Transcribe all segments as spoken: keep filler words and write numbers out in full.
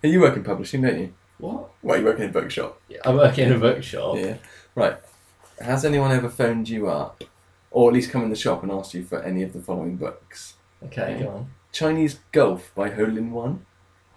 You work in publishing, don't you? What? Well, you work in a bookshop. Yeah, I work in a bookshop. Yeah. Right. Has anyone ever phoned you up, or at least come in the shop and asked you for any of the following books? Okay, Okay. go on. Chinese Golf by Hole-in One.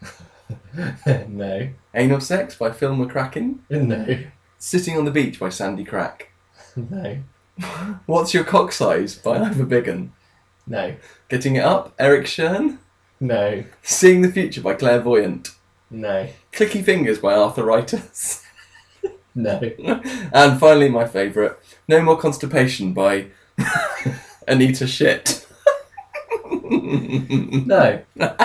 No. Anal Sex by Phil McCracken. No. Sitting on the Beach by Sandy Crack. No. What's Your Cock Size by Ivor Biggin. No. Getting It Up, Eric Shern. No. Seeing the Future by Clairvoyant. No. Clicky Fingers by Arthritis. No. And finally, my favourite, No More Constipation by Anita Shit. No.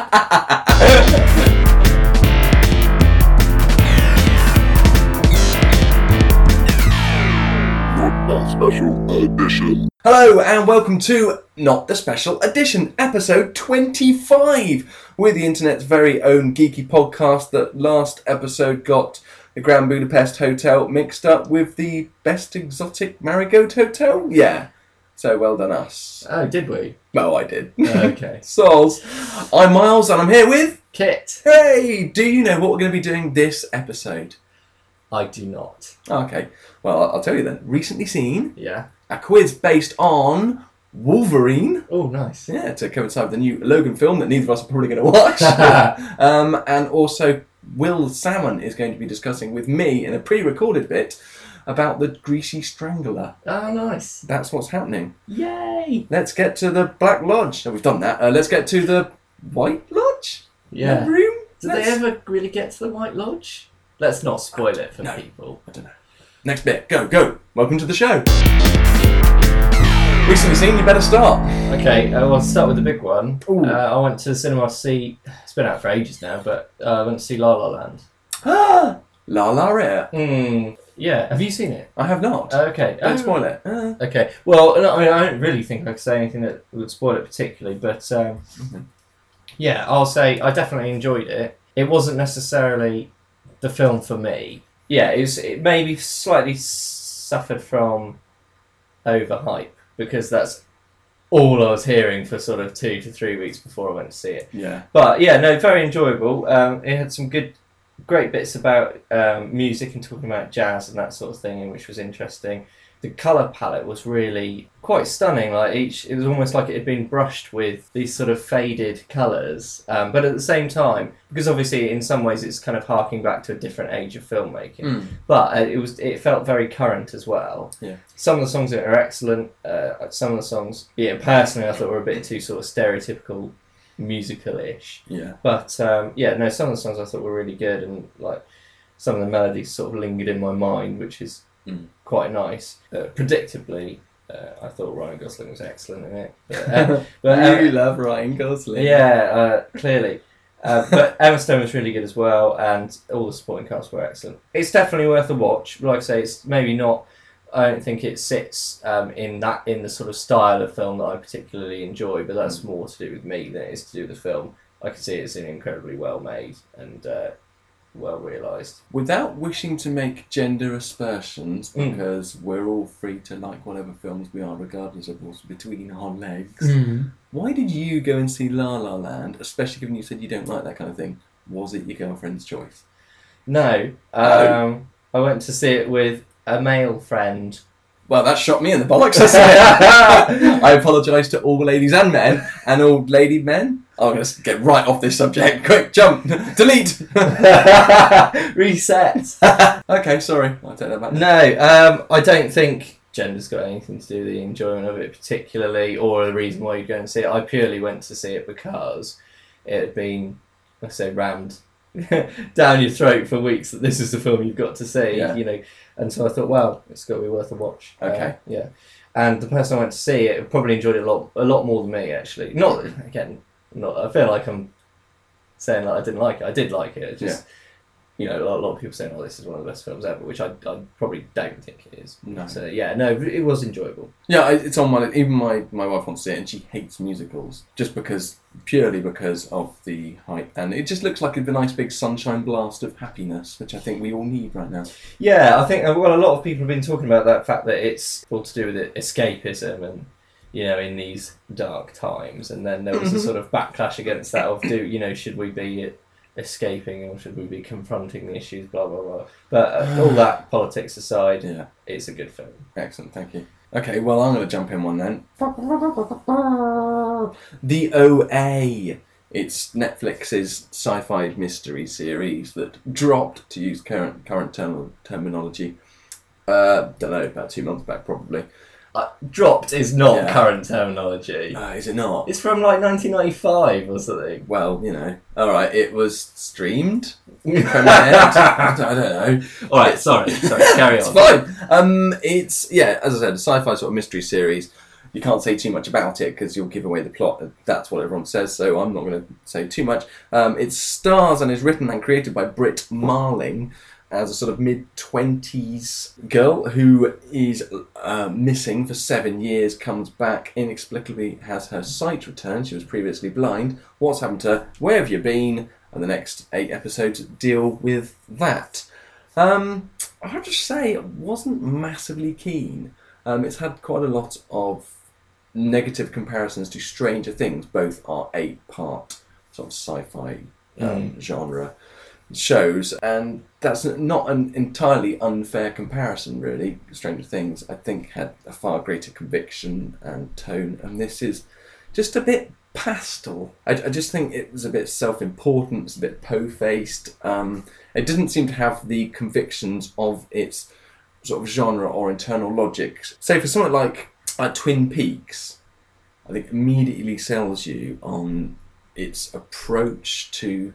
Not special edition. Hello and welcome to Not the Special Edition, episode twenty-five. We're the internet's very own geeky podcast that last episode got the Grand Budapest Hotel mixed up with the Best Exotic Marigold Hotel. Yeah, so well done us. Oh, did we? Well, I did. Okay. Sols. I'm Miles and I'm here with... Kit. Hey, do you know what we're going to be doing this episode? I do not. Okay, well, I'll tell you then. Recently seen Yeah. a quiz based on Wolverine. Oh, nice. Yeah, to coincide with the new Logan film that neither of us are probably going to watch. um, and also, Will Salmon is going to be discussing with me in a pre-recorded bit about the Greasy Strangler. Oh, nice. That's what's happening. Yay. Let's get to the Black Lodge. Oh, we've done that. Uh, let's get to the White Lodge? Yeah. The room? Did Let's- they ever really get to the White Lodge? Let's not spoil it for No. people. I don't know. Next bit. Go, go. Welcome to the show. Recently seen, you better start. Okay, uh, well, I'll start with the big one. Ooh. Uh, I went to the cinema to see, it's been out for ages now, but uh, I went to see La La Land. Ah, La La Rare. Hmm. Yeah, have you seen it? I have not. Okay. Don't Oh, spoil it. Uh, Okay. Well, no, I mean, I don't really think I could say anything that would spoil it particularly, but um, Mhm. yeah, I'll say I definitely enjoyed it. It wasn't necessarily the film for me. Yeah, it was. It maybe slightly suffered from overhype because that's all I was hearing for sort of two to three weeks before I went to see it. yeah. But yeah, no, very enjoyable. Um, it had some good, great bits about um, music and talking about jazz and that sort of thing, which was interesting. The colour palette was really quite stunning. Like each, it was almost like it had been brushed with these sort of faded colours. Um, but at the same time, because obviously in some ways it's kind of harking back to a different age of filmmaking. Mm. But uh, it was, it felt very current as well. Yeah. Some of the songs in it are excellent. Uh, some of the songs, yeah, personally I thought were a bit too sort of stereotypical musical-ish. Yeah. But um, yeah, no, some of the songs I thought were really good, and like some of the melodies sort of lingered in my mind, which is Mm. quite nice. Uh, predictably, uh, I thought Ryan Gosling was excellent in it. But, uh, but you uh, love Ryan Gosling. yeah, uh, clearly. Uh, but Emma Stone was really good as well, and all the supporting cast were excellent. It's definitely worth a watch. Like I say, it's maybe not. I don't think it sits um, in that in the sort of style of film that I particularly enjoy, but that's more to do with me than it is to do with the film. I can see it's incredibly well made and uh, well realised. Without wishing to make gender aspersions, Mm. because we're all free to like whatever films we are, regardless of what's between our legs. Mm. Why did you go and see La La Land, especially given you said you don't like that kind of thing? Was it your girlfriend's choice? No, um, I went to see it with a male friend. Well, that shot me in the bollocks. I say. I apologise to all ladies and men, and all lady men. I'm going to get right off this subject. Quick, jump, delete. Reset. Okay, sorry. I'll take that back. No, um, I don't think gender's got anything to do with the enjoyment of it particularly, or the reason why you go and see it. I purely went to see it because it had been, let's say, rammed down your throat for weeks that this is the film you've got to see, Yeah. you know. And so I thought, well, it's got to be worth a watch. Okay. Uh, yeah. And the person I went to see it probably enjoyed it a lot, a lot more than me actually. Not again, not. I feel like I'm saying like I didn't like it. I did like it. It just, you know, a lot, a lot of people saying, "Oh, this is one of the best films ever," which I, I probably don't think it is. No. So yeah, no, it was enjoyable. Yeah, I- it's on my. Even my, my wife wants to see it, and she hates musicals just because, purely because of the hype, and it just looks like a nice big sunshine blast of happiness, which I think we all need right now. Yeah, I think well, a lot of people have been talking about that fact that it's all to do with it, escapism, and you know, in these dark times, and then there was a sort of backlash against that of do you know should we be escaping or should we be confronting the issues, blah, blah, blah. But uh, all that politics aside, Yeah. it's a good film. Excellent, thank you. Okay, well, I'm going to jump in one then. The O A. It's Netflix's sci-fi mystery series that dropped, to use current current term, terminology, uh, don't know, about two months back probably. Uh, dropped is not Yeah. current terminology. Uh, is it not? It's from like nineteen ninety-five or something. Well, you know. Alright, it was streamed. Premiered. I don't know. Alright, sorry, sorry, carry It's on. fine. Um, it's, yeah, as I said, a sci-fi sort of mystery series. You can't say too much about it because you'll give away the plot. That's what everyone says, so I'm not going to say too much. Um, it stars and is written and created by Britt Marling as a sort of mid-twenties girl who is uh, missing for seven years, comes back, inexplicably has her sight returned. She was previously blind. What's happened to her? Where have you been? And the next eight episodes deal with that. Um, I have to say, I wasn't massively keen. Um, it's had quite a lot of negative comparisons to Stranger Things. Both are eight-part sort of sci-fi um, Mm. genre shows, and that's not an entirely unfair comparison, really. Stranger Things, I think, had a far greater conviction and tone, and this is just a bit pastel. I, I just think it was a bit self-important, it's a bit po-faced. Um, it didn't seem to have the convictions of its sort of genre or internal logic. Say for something like uh, Twin Peaks, I think immediately sells you on its approach to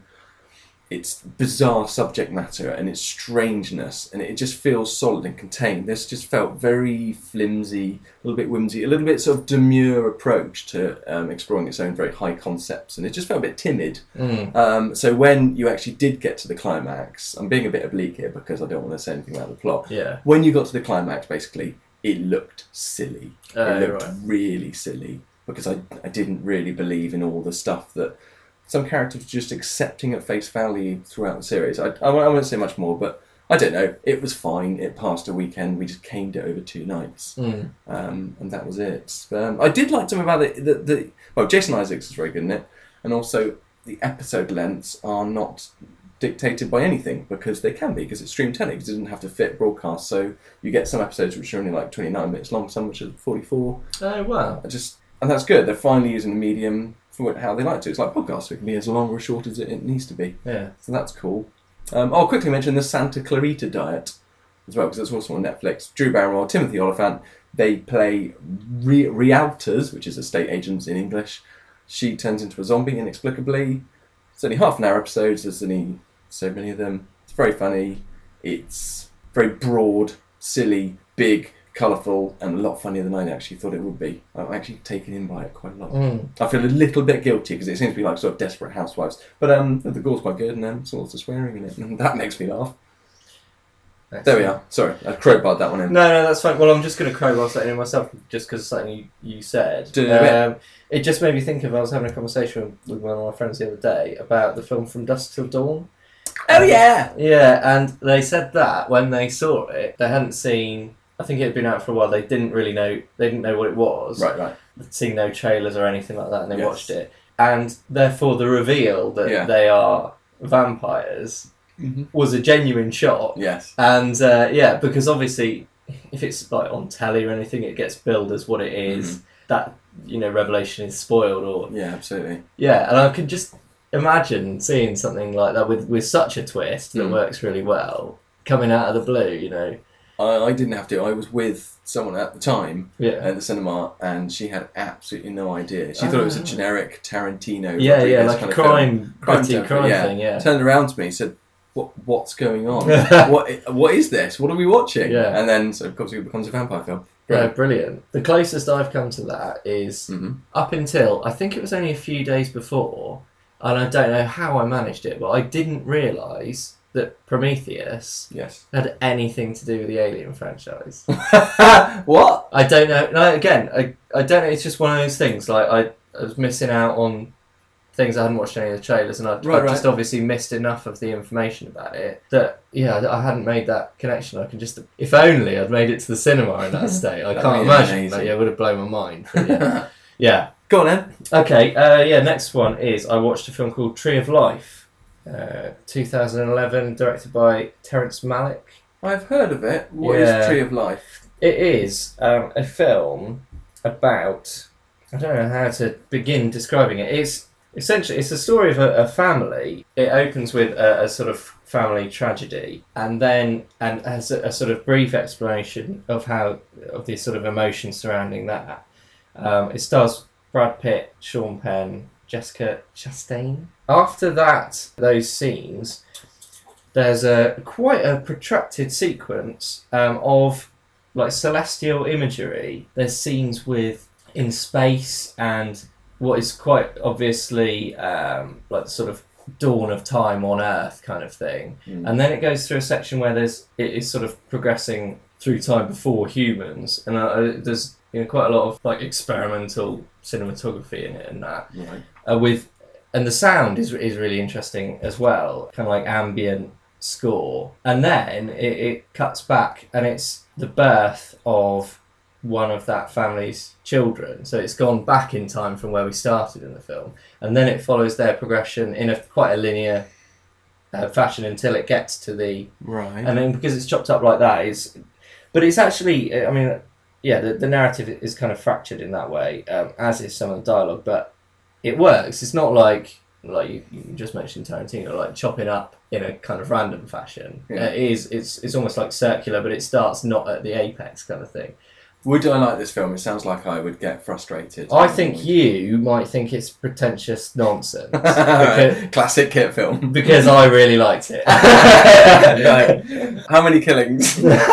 its bizarre subject matter and its strangeness, and it just feels solid and contained. This just felt very flimsy, a little bit whimsy, a little bit sort of demure approach to um, exploring its own very high concepts, and it just felt a bit timid. Mm. Um, so when you actually did get to the climax, I'm being a bit oblique here because I don't want to say anything about the plot. Yeah. When you got to the climax, basically, it looked silly. Oh, it looked right. really silly because I, I didn't really believe in all the stuff that some characters were just accepting at face value throughout the series. I, I, won't- I won't say much more, but I don't know. It was fine. It passed a weekend. We just caned it over two nights. Mm. Um, and that was it. Um, I did like something about it. The, the, well, Jason Isaacs is very good in it. And also, the episode lengths are not dictated by anything because they can be, because it's stream telly, because it doesn't have to fit broadcast. So you get some episodes which are only like twenty-nine minutes long, some which are forty-four. Oh, wow. I just And that's good. They're finally using the medium for how they like to. It's like podcasts. It can be as long or short as it, it needs to be. Yeah. So that's cool. Um, I'll quickly mention the Santa Clarita Diet as well, because it's also on Netflix. Drew Barrymore, Timothy Oliphant, they play re- realtors, which is estate agents in English. She turns into a zombie inexplicably. It's only half an hour episodes. There's only so many of them. It's very funny. It's very broad, silly, big, colourful, and a lot funnier than I actually thought it would be. I'm actually taken in by it quite a lot. Mm. I feel a little bit guilty because it seems to be like sort of Desperate Housewives. But um, the gore's quite good and um, there's lots of swearing in it, and that makes me laugh. There we are. Sorry, I crowbarred that one in. No, no, that's fine. Well, I'm just going to crowbar something in myself just because of something you, you said. Do it. Um, it just made me think of, I was having a conversation with one of my friends the other day about the film From Dusk Till Dawn. Oh yeah! Yeah, and they said that when they saw it, they hadn't seen, I think it had been out for a while, they didn't really know, they didn't know what it was. Right, right. They'd seen no trailers or anything like that, and they Yes. watched it. And therefore the reveal that Yeah. they are vampires Mm-hmm. was a genuine shock. Yes. And uh, yeah, because obviously, if it's like on telly or anything, it gets billed as what it is. Mhm. That, you know, revelation is spoiled, or Yeah, absolutely. yeah. And I could just imagine seeing something like that with with such a twist that Mm. works really well coming out of the blue. You know, I, I didn't have to. I was with someone at the time yeah, at the cinema, and she had absolutely no idea. She thought it was a Ah. generic Tarantino. yeah, yeah, Rodriguez like kind a of film. crime, Crime gritty template, crime yeah. thing. Yeah, Turned around to me, said, "What? What's going on? what? What is this? What are we watching?" Yeah. And then, so of course, it becomes a vampire film. yeah, brilliant. The closest I've come to that is Mm-hmm. up until I think it was only a few days before, and I don't know how I managed it, but I didn't realise that Prometheus Yes. had anything to do with the Alien franchise. What? I don't know. No, again, I, I don't know. It's just one of those things. Like I, I was missing out on things. I hadn't watched any of the trailers, and I, Right, I just right. obviously missed enough of the information about it that yeah, I hadn't made that connection. I can just, if only I'd made it to the cinema in that state. I That'd can't be imagine. amazing. But yeah, it would have blown my mind. But yeah, yeah. Go on then. Okay. Uh, yeah. Next one is I watched a film called Tree of Life. uh, two thousand eleven, directed by Terrence Malick. I've heard of it. What Yeah. is Tree of Life? It is um, a film about, I don't know how to begin describing it. It's essentially, it's a story of a, a family. It opens with a, a sort of family tragedy, and then and has a, a sort of brief explanation of how of the sort of emotions surrounding that. Um, it stars Brad Pitt, Sean Penn, Jessica Chastain. After that, those scenes, there's a quite a protracted sequence um, of like celestial imagery. There's scenes with in space and what is quite obviously um, like the sort of dawn of time on Earth kind of thing. Mm. And then it goes through a section where there's it is sort of progressing through time before humans, and uh, there's you know quite a lot of like experimental cinematography in it and that. Right. Uh, with and the sound is is really interesting as well, kind of like ambient score. And then it, it cuts back and it's the birth of one of that family's children, so it's gone back in time from where we started in the film, and then it follows their progression in a quite a linear uh, fashion until it gets to the right. And then because it's chopped up like that, it's but it's actually, I mean, yeah, the, the narrative is kind of fractured in that way, um, as is some of the dialogue, but it works. It's not like like you, you just mentioned Tarantino, like chopping up in a kind of random fashion. Yeah. Uh, it is it's it's almost like circular, but it starts not at the apex kind of thing. Would I like this film? It sounds like I would get frustrated. I think you might think it's pretentious nonsense. because, Classic Kit film. because I really liked it. Right. How many killings?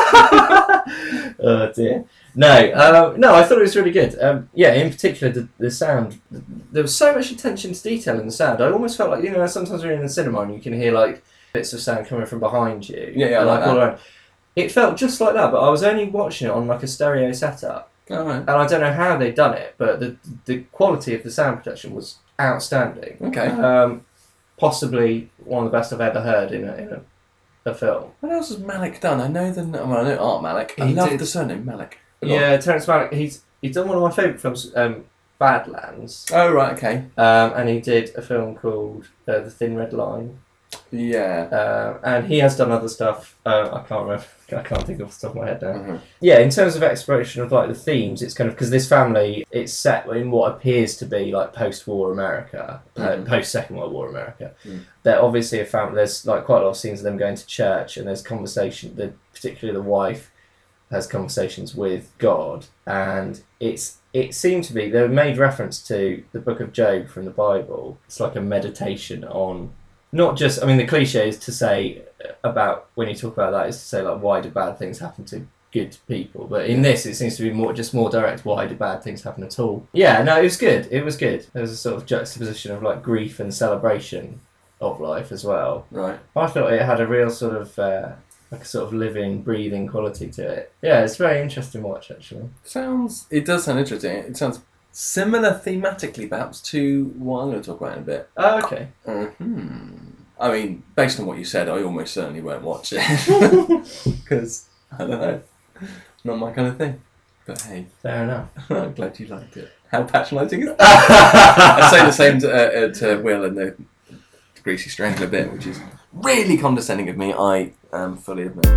Oh dear. No, um, no, I thought it was really good. Um, yeah, in particular, the, the sound. There was so much attention to detail in the sound. I almost felt like, you know, sometimes when you're in the cinema and you can hear like bits of sound coming from behind you. Yeah, yeah, I and, like all that. around. It felt just like that, but I was only watching it on like a stereo setup. All right. And I don't know how they'd done it, but the the quality of the sound production was outstanding. Okay. Um, possibly one of the best I've ever heard in a, in a, a film. What else has Malick done? I know the well, I know Art Malick. I He love did- the surname Malick. a lot. Yeah, Terrence Malick, he's he's done one of my favourite films, um, Badlands. Oh right, okay. Um, and he did a film called uh, The Thin Red Line. Yeah. Uh, and he has done other stuff. Uh, I can't remember. I can't think off the top of my head now. Mm-hmm. Yeah, in terms of exploration of like the themes, it's kind of because this family, it's set in what appears to be like post-war America, uh, Mhm. post-Second World War America. Mm. They're obviously a family. There's like quite a lot of scenes of them going to church, and there's conversation. The particularly the wife has conversations with God, and it's it seemed to be they made reference to the Book of Job from the Bible. It's like a meditation on. Not just, I mean, the cliche is to say about, when you talk about that, is to say, like, why do bad things happen to good people? But in this, it seems to be more just more direct, why do bad things happen at all? Yeah, no, it was good. It was good. There was a sort of juxtaposition of, like, grief and celebration of life as well. Right. I thought it had a real sort of, uh, like, a sort of living, breathing quality to it. Yeah, it's a very interesting watch, actually. Sounds. It does sound interesting. It sounds similar thematically, perhaps, to what I'm going to talk about in a bit. Oh, okay. Hmm. I mean, based on what you said, I almost certainly won't watch it because I don't know, not my kind of thing. But hey, Fair enough. I'm glad you liked it. How patronising is that? I say the same to, uh, uh, to Will in the Greasy Strangler bit, which is really condescending of me. I um, fully admit.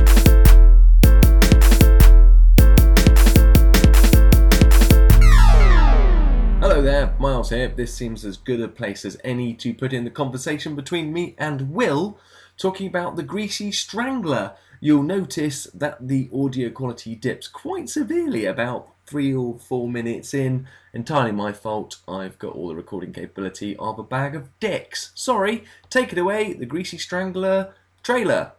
Hello there, Miles here. This seems as good a place as any to put in the conversation between me and Will, talking about The Greasy Strangler. You'll notice that the audio quality dips quite severely about three or four minutes in. Entirely my fault. I've got all the recording capability of a bag of dicks. Sorry, take it away, The Greasy Strangler trailer.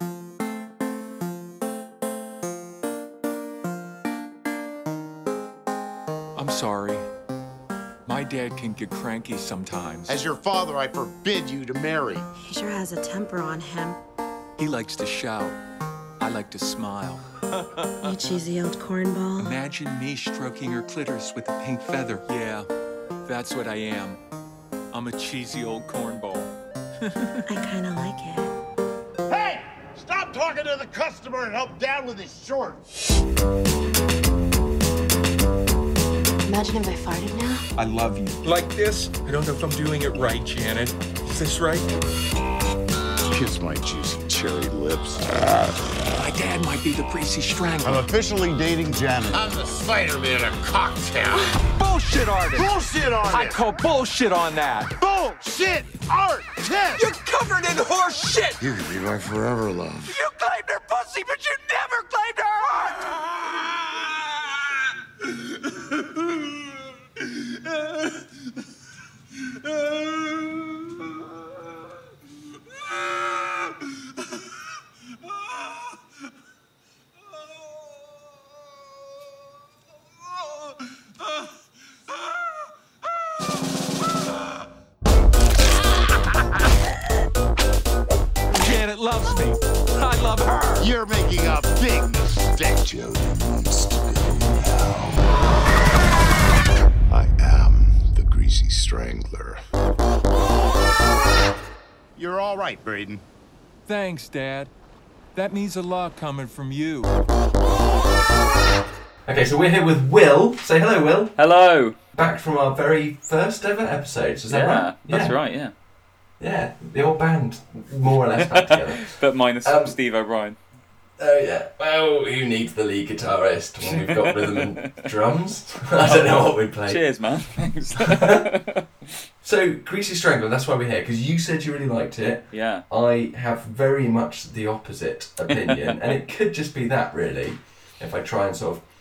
I'm sorry. My dad can get cranky sometimes. As your father, I forbid you to marry. He sure has a temper on him. He likes to shout. I like to smile. You cheesy old cornball. Imagine me stroking her clitoris with a pink feather. Yeah, that's what I am. I'm a cheesy old cornball. I kind of like it. Hey! Stop talking to the customer and help Dad with his shorts. Imagine if I farted now. I love you. Like this? I don't know if I'm doing it right, Janet. Is this right? Kiss my juicy cherry lips. My dad might be the Greasy Strangler. I'm officially dating Janet. I'm the Spider-Man of cocktail. Bullshit artist. Bullshit artist. I call bullshit on that. Bullshit artist. You're covered in horse shit. You could be my forever love. You claimed her pussy, but you never claimed her Janet loves me. I love her. You're making a big mistake. Jody needs to go now. I am the Greasy Strangler. You're all right, Braden. Thanks, Dad. That means a lot coming from you. Okay, so we're here with Will. Say hello, Will. Hello. Back from our very first ever episodes. Is that yeah, right? that's right. Yeah, Yeah, the old band more or less back together. but minus Um, Steve O'Brien. Oh yeah. Well, who needs the lead guitarist when we've got rhythm and drums? I don't know what we'd play. Cheers, man. Thanks. So, Greasy Strangler, that's why we're here, because you said you really liked it. yeah. I have very much the opposite opinion, and it could just be that, really, if I try and sort of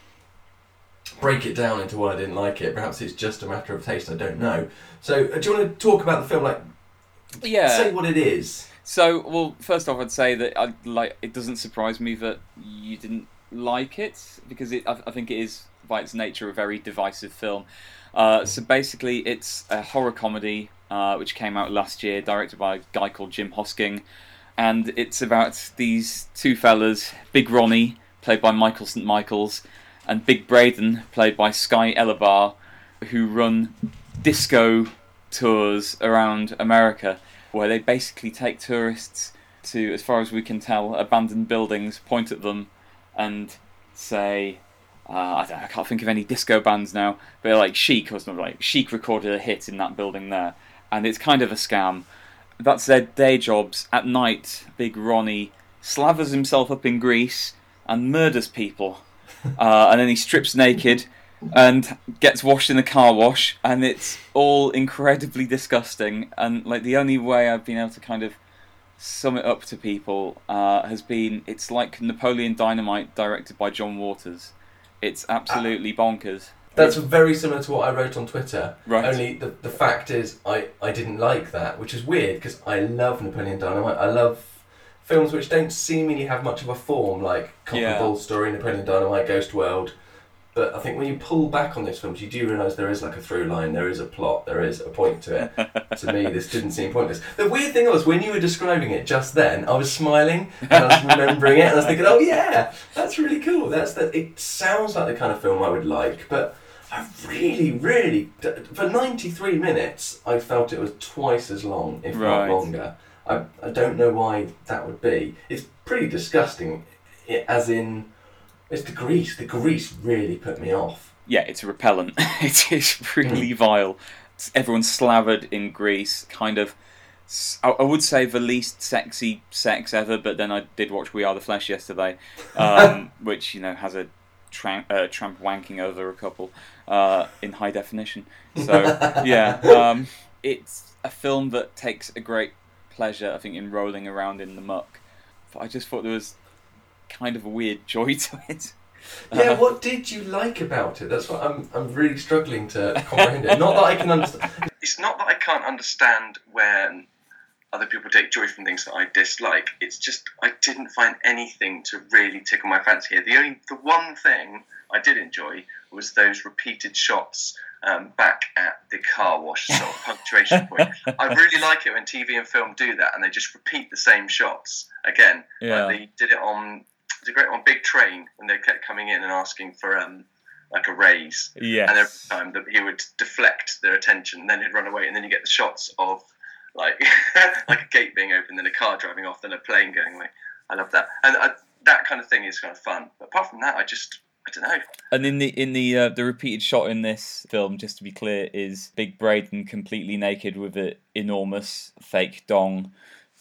break it down into why I didn't like it. Perhaps it's just a matter of taste, I don't know. So, uh, do you want to talk about the film, like, Yeah. say what it is? So, well, first off, I'd say that I like. It doesn't surprise me that you didn't like it because it. I, I think it is, by its nature, a very divisive film. Uh, so basically, it's a horror comedy uh, which came out last year, directed by a guy called Jim Hosking, and it's about these two fellas, Big Ronnie, played by Michael Saint Michaels, and Big Braden, played by Sky Elabar, who run disco tours around America, where they basically take tourists to, as far as we can tell, abandoned buildings, point at them, and say, uh, I, don't, I can't think of any disco bands now, but like Chic or something, like Chic recorded a hit in that building there, and it's kind of a scam. That's their day jobs. At night, Big Ronnie slavers himself up in grease and murders people, uh, and then he strips naked and gets washed in a car wash, and it's all incredibly disgusting. And like the only way I've been able to kind of sum it up to people uh, has been, it's like Napoleon Dynamite directed by John Waters. It's absolutely bonkers. That's very similar to what I wrote on Twitter. Right. Only the, the fact is, I, I didn't like that, which is weird because I love Napoleon Dynamite. I love films which don't seemingly have much of a form, like Cock Yeah. and Bull Story, Napoleon Dynamite, Ghost World. But I think when you pull back on these films, you do realise there is like a through line, there is a plot, there is a point to it. To me, this didn't seem pointless. The weird thing was, when you were describing it just then, I was smiling and I was remembering it, and I was thinking, oh yeah, that's really cool. That's the, it sounds like the kind of film I would like, but I really, really, for ninety-three minutes, I felt it was twice as long, if Right. not longer. I, I don't know why that would be. It's pretty disgusting, i- as in, it's the grease. The grease really put me off. Yeah, it's a repellent. It is really vile. It's- everyone's slathered in grease, kind of. s- I I would say the least sexy sex ever, but then I did watch We Are the Flesh yesterday, um, which, you know, has a tramp, uh, tramp wanking over a couple uh, in high definition. So, yeah, um, it's a film that takes a great pleasure, I think, in rolling around in the muck. But I just thought there was kind of a weird joy to it. Yeah, Uh, what did you like about it? That's what I'm. I'm really struggling to comprehend it. Not that I can understand. It's not that I can't understand when other people take joy from things that I dislike. It's just I didn't find anything to really tickle my fancy here. The only, the one thing I did enjoy was those repeated shots um, back at the car wash sort of punctuation point. I really like it when T V and film do that, and they just repeat the same shots again. Yeah. Like they did it on. It was a great on Big Train when they kept coming in and asking for um like a raise. Yes. And every time that he would deflect their attention, and then he'd run away, and then you get the shots of like like a gate being opened, then a car driving off, then a plane going away. I love that, and I, that kind of thing is kind of fun. But apart from that, I just I don't know. And in the in the uh, the repeated shot in this film, just to be clear, is Big Braden completely naked with an enormous fake dong,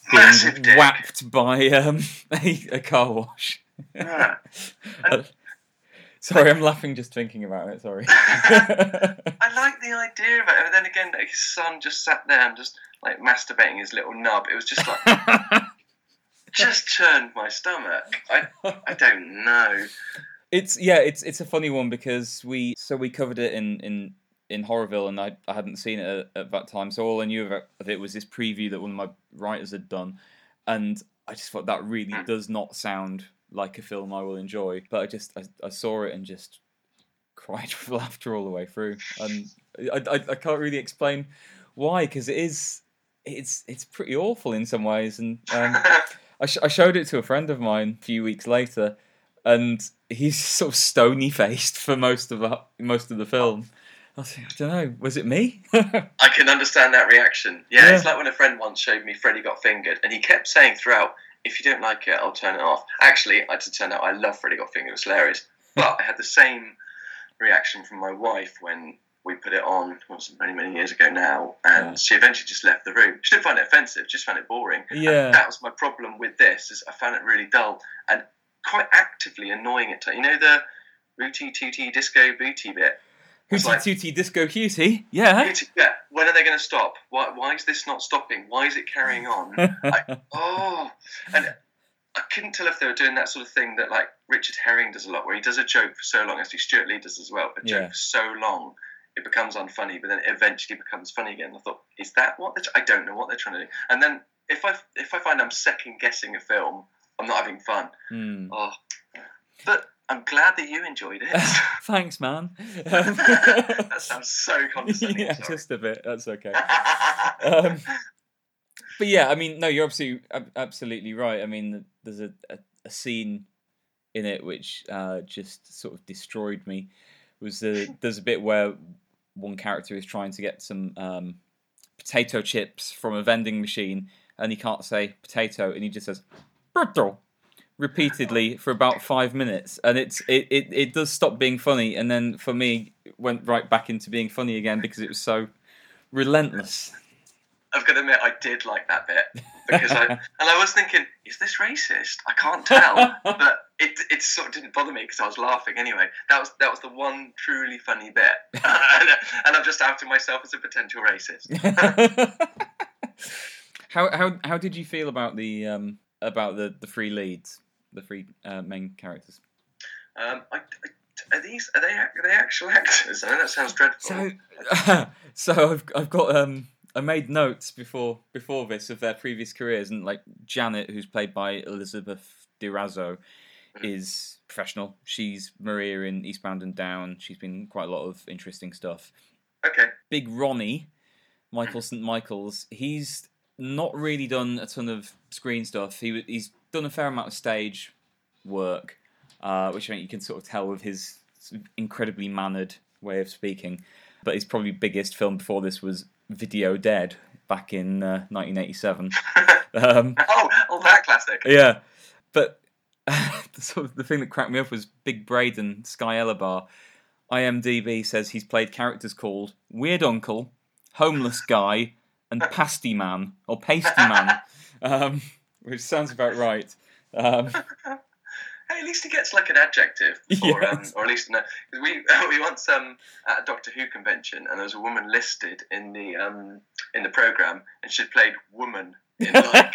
Massive being dick. whacked by um, a, a car wash. Yeah. Uh, sorry, I'm laughing just thinking about it. Sorry. I like the idea of it, but then again, like, his son just sat there and just like masturbating his little nub. It was just like just turned my stomach. I I don't know. It's yeah, it's it's a funny one because we so we covered it in in, in Horrorville, and I, I hadn't seen it at, at that time, so all I knew of it, of it was this preview that one of my writers had done, and I just thought that really Mm. does not sound like a film I will enjoy. But I just I, I saw it and just cried with laughter all the way through, and I I, I can't really explain why, because it is it's it's pretty awful in some ways, and um, I sh- I showed it to a friend of mine a few weeks later, and he's sort of stony faced for most of the most of the film. I was like, I don't know, was it me? I can understand that reaction. Yeah, Yeah. it's like when a friend once showed me Freddy Got Fingered, and he kept saying throughout, if you don't like it, I'll turn it off. Actually, I had to turn it. I love Freddy Got Fingered, it was hilarious. But I had the same reaction from my wife when we put it on, it was many, many years ago now, and Yeah. she eventually just left the room. She didn't find it offensive, just found it boring. Yeah. And that was my problem with this, is I found it really dull and quite actively annoying at times. You know the Rooty Tooty Disco Booty bit? It's Hootie like, Tootie Disco Cutie, yeah. Booty- yeah, when are they going to stop? Why, why is this not stopping? Why is it carrying on? I, oh, and I couldn't tell if they were doing that sort of thing that like Richard Herring does a lot, where he does a joke for so long, actually Stuart Lee does as well, a joke Yeah. for so long, it becomes unfunny, but then it eventually becomes funny again. I thought, is that what they're, I don't know what they're trying to do. And then if I if I find I'm second guessing a film, I'm not having fun. Hmm. Oh, but I'm glad that you enjoyed it. Thanks, man. That sounds so condescending. Yeah, sorry. just a bit. That's okay. Um, but yeah, I mean, no, you're absolutely ab- absolutely right. I mean, there's a, a, a scene in it which uh, just sort of destroyed me. Was the there's a bit where one character is trying to get some um, potato chips from a vending machine, and he can't say potato, and he just says potato repeatedly for about five minutes, and it's it, it, it does stop being funny, and then for me it went right back into being funny again because it was so relentless. I've got to admit, I did like that bit because I and I was thinking, is this racist? I can't tell, but it it sort of didn't bother me because I was laughing anyway. That was that was the one truly funny bit, and, and I've just outed myself as a potential racist. how how how did you feel about the um about the, the three leads, the three uh, main characters? Um, I, I, are these are they are they actual actors? I know that sounds dreadful. So so I've I've got um. I made notes before before this of their previous careers, and like Janet, who's played by Elizabeth DeRazzo, is professional. She's Maria in Eastbound and Down. She's been in quite a lot of interesting stuff. Okay. Big Ronnie, Michael Saint Michael's, he's not really done a ton of screen stuff. He he's done a fair amount of stage work, uh, which I think you can sort of tell with his incredibly mannered way of speaking. But his probably biggest film before this was Video Dead back in uh, nineteen eighty-seven. um, oh, oh, that classic. yeah, but uh, the, sort of the thing that cracked me up was Big Braden, Sky Elabar. IMDb says he's played characters called Weird Uncle, Homeless Guy, and Pasty Man, or Pasty Man, um, which sounds about right. Um, Hey, at least he gets like an adjective, or, um, Yes. or at least no. We we once um, at a Doctor Who convention, and there was a woman listed in the um, in the program, and she'd played woman in like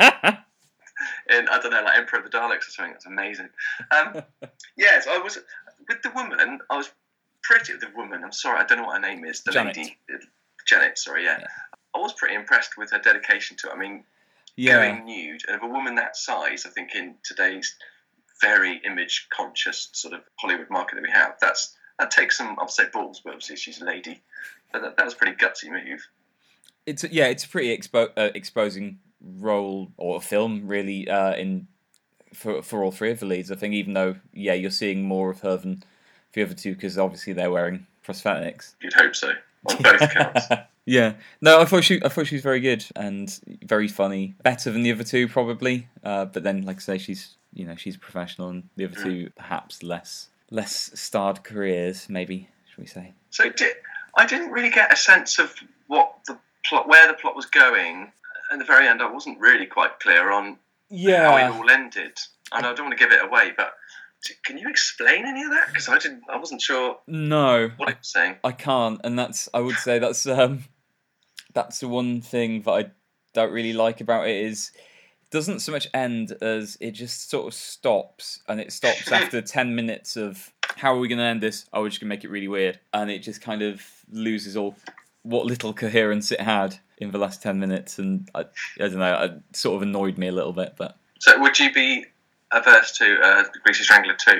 in I don't know, like Emperor of the Daleks or something. That's amazing. Um, yes, I was with the woman. I was pretty the woman. I'm sorry, I don't know what her name is. The Janet. lady, Janet. Sorry, yeah. Yeah. I was pretty impressed with her dedication to it. I mean, yeah, going nude, and of a woman that size, I think in today's very image conscious sort of Hollywood market that we have, that's that takes some, I'll say balls, but obviously she's a lady. But that, that was a pretty gutsy move. it's yeah, it's a pretty expo- uh, exposing role or film really uh, in for for all three of the leads. I think even though yeah, you're seeing more of her than the other two because obviously they're wearing prosthetics. You'd hope so on both counts. Yeah, no, I thought she, I thought she was very good and very funny, better than the other two probably. Uh, but then, like I say, she's you know she's a professional, and the other two perhaps less less starred careers, maybe should we say? So did, I didn't really get a sense of what the plot, where the plot was going. at the very end, I wasn't really quite clear on Yeah. how it all ended. And I don't want to give it away, but can you explain any of that? Because I didn't, I wasn't sure No, what it was saying. I can't, and that's I would say that's um, that's the one thing that I don't really like about it is it doesn't so much end as it just sort of stops, and it stops after ten minutes of how are we going to end this? Oh, we're just going to make it really weird, and it just kind of loses all what little coherence it had in the last ten minutes, and I, I don't know, it sort of annoyed me a little bit, but. So would you be averse to uh, The Greasy Strangler two?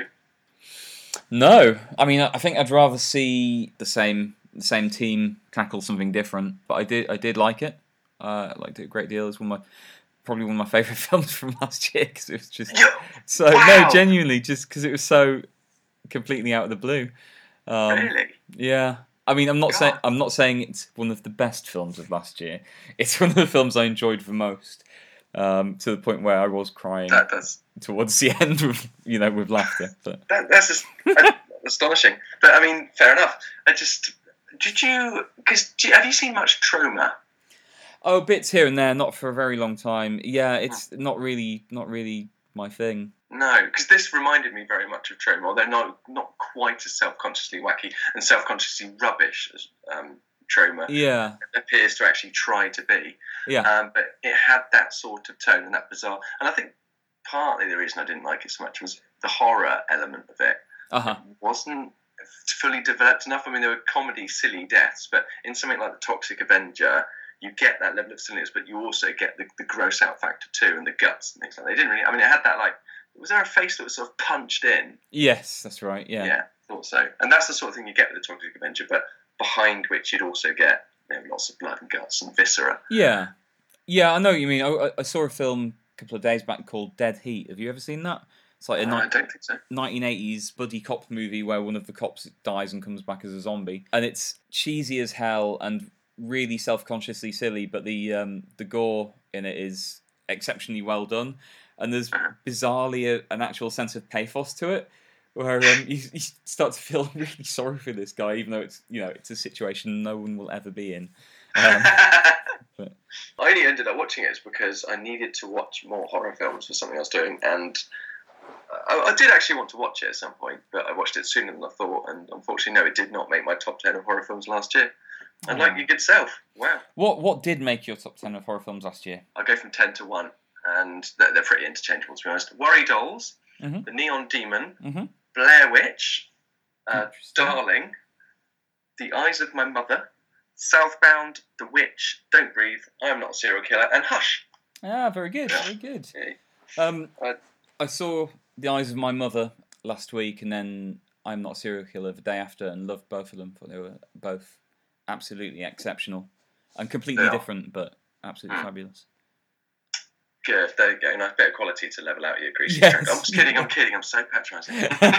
No, I mean I think I'd rather see the same the same team tackle something different. But I did I did like it. Uh, I liked it a great deal. It's one of my probably one of my favourite films from last year because it was just Yo, so wow. no genuinely just because it was so completely out of the blue. Um, Really? Yeah. I mean, I'm not God. saying I'm not saying it's one of the best films of last year. It's one of the films I enjoyed the most. Um, to the point where I was crying That, that's towards the end, with you know, with laughter. But that, that's just uh, astonishing. But I mean, fair enough. I just did you because have you seen much Troma? oh, bits here and there, not for a very long time. Yeah, it's not really, not really my thing. No, because this reminded me very much of Troma, although not not quite as self-consciously wacky and self-consciously rubbish as um, Troma Yeah, appears to actually try to be. yeah, Um, but it had that sort of tone and that bizarre. And I think partly the reason I didn't like it so much was the horror element of it uh huh. wasn't fully developed enough. I mean, there were comedy, silly deaths, but in something like The Toxic Avenger, you get that level of silliness, but you also get the, the gross out factor too, and the guts and things like that. They didn't really. I mean, it had that like. Was there a face that was sort of punched in? Yes, that's right. Yeah, Yeah, thought so. And that's the sort of thing you get with The Toxic Avenger, but behind which you'd also get you know, lots of blood and guts and viscera. yeah, yeah. I know what you mean. I, I saw a film a couple of days back called Dead Heat. Have you ever seen that? It's like a Uh, I ni- don't think so. nineteen eighties buddy cop movie where one of the cops dies and comes back as a zombie, and it's cheesy as hell and really self-consciously silly, but the um, the gore in it is exceptionally well done, and there's bizarrely a, an actual sense of pathos to it, where um, you, you start to feel really sorry for this guy, even though it's you know it's a situation no one will ever be in. Um, but- I only ended up watching it because I needed to watch more horror films for something I was doing, and I, I did actually want to watch it at some point, but I watched it sooner than I thought, and unfortunately, no, it did not make my top ten of horror films last year. And like your good self, wow. What what did make your top ten of horror films last year? I'll go from ten to one, and they're, they're pretty interchangeable, to be honest. Worry Dolls, Mhm. The Neon Demon, Mhm. Blair Witch, uh, Interesting. Darling, The Eyes of My Mother, Southbound, The Witch, Don't Breathe, I'm Not a Serial Killer, and Hush. Ah, very good, very good. Yeah. Um, I- I saw The Eyes of My Mother last week, and then I'm Not a Serial Killer the day after, and loved both of them. Thought they were both absolutely exceptional and completely Yeah. different, but absolutely Mm. fabulous. Good, there you go. Nice bit of quality to level out your greasy Yes. strength. I'm just kidding, I'm kidding, I'm so patronising.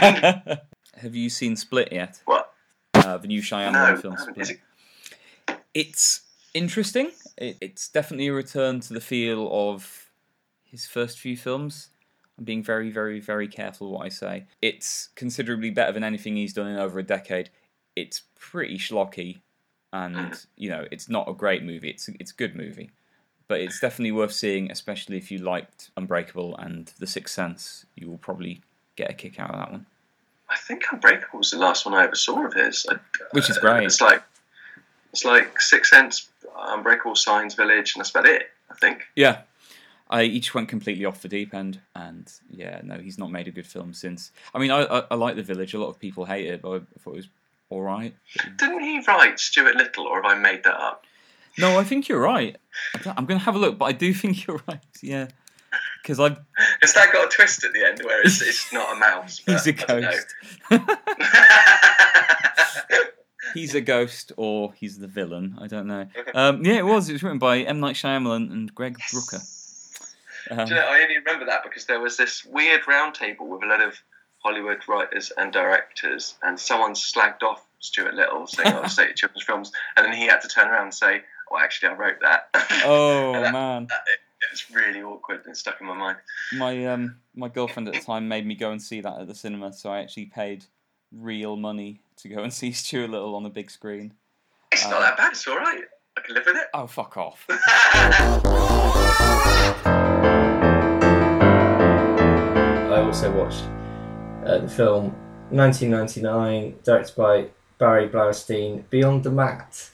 Have you seen Split yet? What? Uh, the new Shyamalan No, film I haven't. Is Split. it- It's interesting. It, it's definitely a return to the feel of his first few films. I'm being very, very, very careful what I say. It's considerably better than anything he's done in over a decade. It's pretty schlocky, and you know, it's not a great movie. It's it's a good movie, but it's definitely worth seeing, especially if you liked Unbreakable and The Sixth Sense. You will probably get a kick out of that one. I think Unbreakable was the last one I ever saw of his. I, Which is uh, great. It's like it's like Sixth Sense, Unbreakable, Signs, Village, and that's about it, I think. Yeah. I each went completely off the deep end, and yeah, no, he's not made a good film since. I mean, I I, I like The Village. A lot of people hate it, but I thought it was all right. Didn't he write Stuart Little, or have I made that up? No, I think you're right. I'm going to have a look, but I do think you're right. Yeah, because I Has that got a twist at the end where it's, it's not a mouse? But he's a I don't know. ghost. He's a ghost, or he's the villain. I don't know. Um, yeah, it was. It was written by M. Night Shyamalan and Greg Brooker. Um, Do you know, I only remember that because there was this weird round table with a lot of Hollywood writers and directors, and someone slagged off Stuart Little, saying, "Oh, State of Children's Films," and then he had to turn around and say, "Oh, actually, I wrote that." oh And that- man. that- it, it's really awkward and stuck in my mind. My um my girlfriend at the time made me go and see that at the cinema, so I actually paid real money to go and see Stuart Little on the big screen. It's Uh, not that bad. It's all right. I can live with it. Oh, fuck off. I also watched uh, the film nineteen ninety-nine, directed by Barry Blaustein, Beyond the Mat.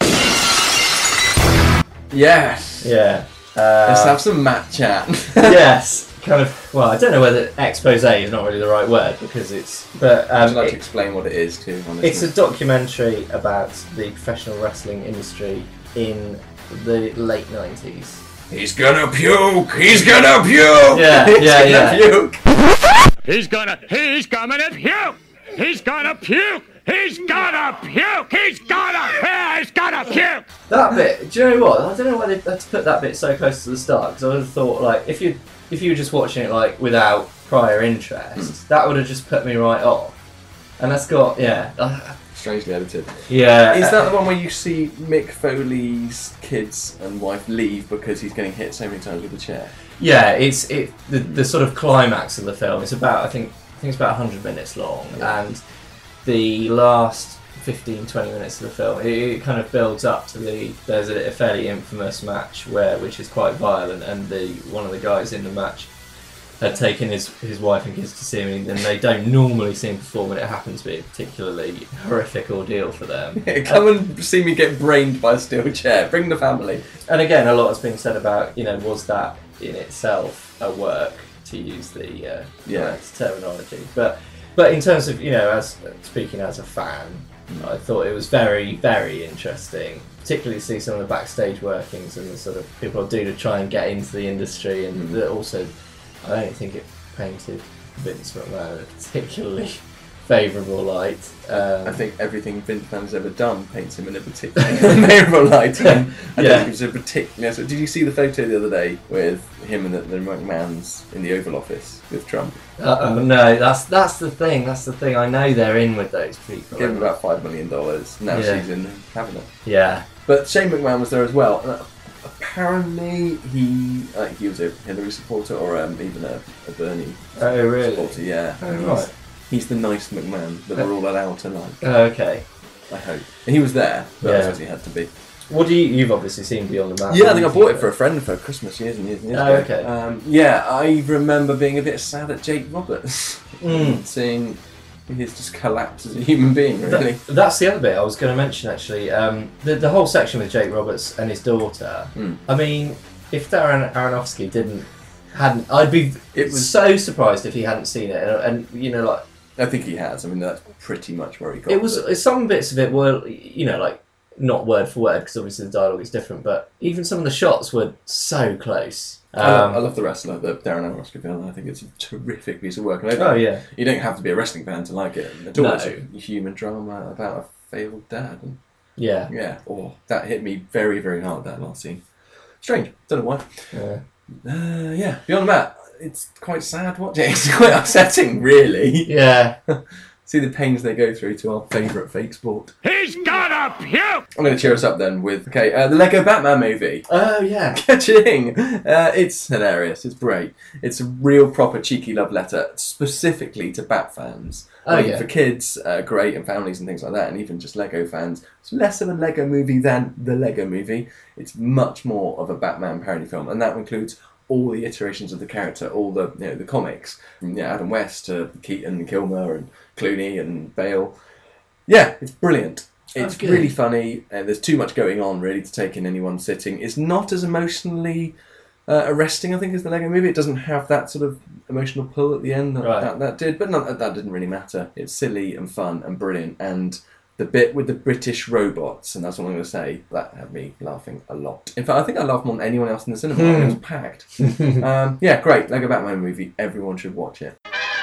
Yes. Yeah. Let's Uh, have some mat chat. yes. Kind of. Well, I don't know whether expose is not really the right word because it's. But I'd um, like it- to explain what it is too. Honestly. it's a documentary about the professional wrestling industry in the late nineties. He's gonna puke. He's gonna puke. Yeah, He's yeah, gonna yeah. puke. He's gonna, he's gonna puke! He's gonna puke! He's gonna puke! He's gonna, he's gonna puke! That bit, do you know what? I don't know why they had to put that bit so close to the start because I would have thought like if you if you were just watching it like without prior interest, that would have just put me right off. And that's got yeah, uh, Strangely edited. yeah. Is that the one where you see Mick Foley's kids and wife leave because he's getting hit so many times with a chair? Yeah, it's it the, the sort of climax of the film. It's about I think I think it's about one hundred minutes long, Yeah. and the last fifteen, twenty minutes of the film, it, it kind of builds up to the. There's a, a fairly infamous match where which is quite violent, and the one of the guys in the match had taken his his wife and kids to see him, and they don't normally see him perform, and it happens to be a particularly horrific ordeal for them. Come and see me get brained by a steel chair. Bring the family. And again, a lot has been said about, you know, was that in itself a work, to use the uh, Yeah. correct terminology. But but in terms of, you know, as speaking as a fan, I thought it was very, very interesting, particularly to see some of the backstage workings and the sort of people do to try and get into the industry, and that also, I don't think it painted Vince McMahon in a particularly favourable light. Um, I think everything Vince McMahon's ever done paints him in a particularly favourable light. And I Yeah. don't think it was a particular. So did you see the photo the other day with him and the, the McMahons in the Oval Office with Trump? uh, no, that's that's the thing. That's the thing. I know they're in with those people. Gave him about five million dollars. Now Yeah. she's in the cabinet. Yeah. But Shane McMahon was there as well. And uh, apparently he uh, he was a Hillary supporter or um, even a, a Bernie Oh, really? supporter. Yeah. Oh, And he's, right. he's the nice McMahon that we're all allowed to like. Oh, okay. I hope. And he was there, but Yeah. I suppose he had to be. What do you? You've obviously seen Beyond the Mat. Yeah, I think I bought it for a friend for Christmas years and years and years Oh, ago. okay. Um, yeah, I remember being a bit sad at Jake Roberts. Mm. Seeing his just collapse as a human being, really. That, that's the other bit I was going to mention actually. Um, the the whole section with Jake Roberts and his daughter. Mm. I mean, if Darren Aronofsky didn't hadn't, I'd be It was- so surprised if he hadn't seen it. And, and you know, like I think he has. I mean, that's pretty much where he got it was. it. Some bits of it were, you know, like not word for word because obviously the dialogue is different. But even some of the shots were so close. I, love, Um, I love The Wrestler, the Darren Aronofsky film. I think it's a terrific piece of work. And I don't- oh yeah. You don't have to be a wrestling fan to like it. At all. No. It's a human drama about a failed dad. And Yeah. yeah, oh, that hit me very, very hard, that last scene. Strange. Don't know why. Yeah. Uh, yeah, Beyond that, it's quite sad watching. It's quite upsetting, really. Yeah. See the pains they go through to our favourite fake sport. He's gonna puke! I'm going to cheer us up then with, okay, uh, the Lego Batman movie. Oh yeah. Ka-ching! Uh, it's hilarious, it's great. It's a real proper cheeky love letter, specifically to Bat fans. Oh, Like, yeah. For kids, uh, great, and families and things like that, and even just Lego fans. It's less of a Lego movie than the Lego movie. It's much more of a Batman parody film, and that includes all the iterations of the character, all the you know the comics, from you know, Adam West to Keaton and Kilmer and Clooney and Bale. Yeah, it's brilliant. It's Oh, good. really funny, and there's too much going on really to take in any one sitting. It's not as emotionally uh, arresting, I think, as the Lego movie. It doesn't have that sort of emotional pull at the end that Right. that, that did, but no, that didn't really matter. It's silly and fun and brilliant, and the bit with the British robots, and that's what I'm going to say, that had me laughing a lot. In fact, I think I laughed more than anyone else in the cinema. It was packed. um, yeah, great. Lego Batman movie. Everyone should watch it.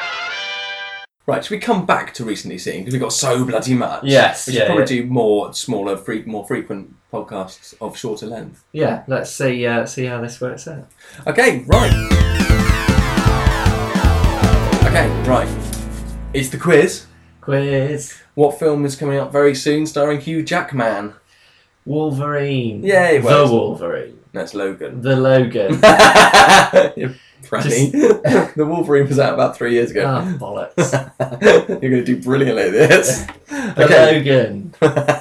Right, should we come back to recently seeing, because we've got so bloody much. Yes, We should yeah, probably yeah. do more smaller, free, more frequent podcasts of shorter length. Yeah. Let's see. Uh, see how this works out. Okay, right. Okay, right. It's the quiz. Quiz. What film is coming up very soon starring Hugh Jackman? Wolverine. Yay, The well, Wolverine. That's Logan. The Logan. Franny. The Wolverine was out about three years ago. Ah, bollocks. You're going to do brilliantly at this. The Okay. Logan.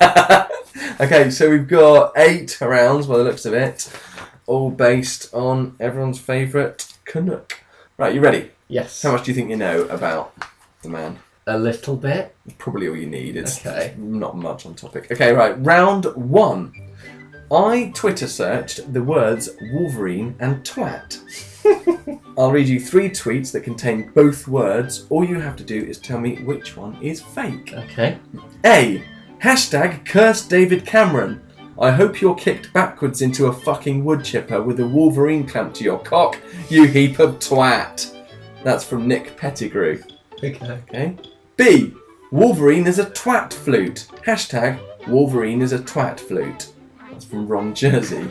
Okay, so we've got eight rounds by the looks of it, all based on everyone's favourite Canuck. Right, you ready? Yes. How much do you think you know about the man? A little bit. Probably all you need. It's Okay. not much on topic. Okay, right. Round one. I Twitter searched the words Wolverine and twat. I'll read you three tweets that contain both words. All you have to do is tell me which one is fake. Okay. A. Hashtag curse David Cameron. I hope you're kicked backwards into a fucking wood chipper with a Wolverine clamped to your cock, you heap of twat. That's from Nick Pettigrew. Okay. Okay. B. Wolverine is a twat flute. Hashtag Wolverine is a twat flute. That's from Ron Jersey.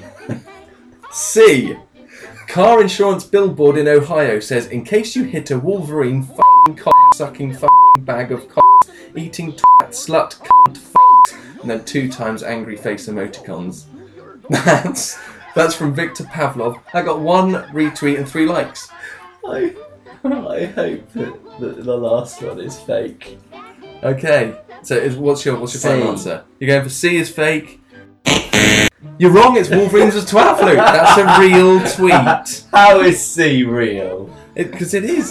C. Car insurance billboard in Ohio says, in case you hit a Wolverine f***ing cock-sucking f***ing bag of cocks, eating twat, slut, cunt, f***, and then two times angry face emoticons. That's, that's from Victor Pavlov. I got one retweet and three likes. I, I hope that, that the last one is fake. Okay, so is, what's your what's your C. final answer? You're going for C is fake. You're wrong. It's Wolverine's a twat flute. That's a real tweet. How is C real? Because it, it is.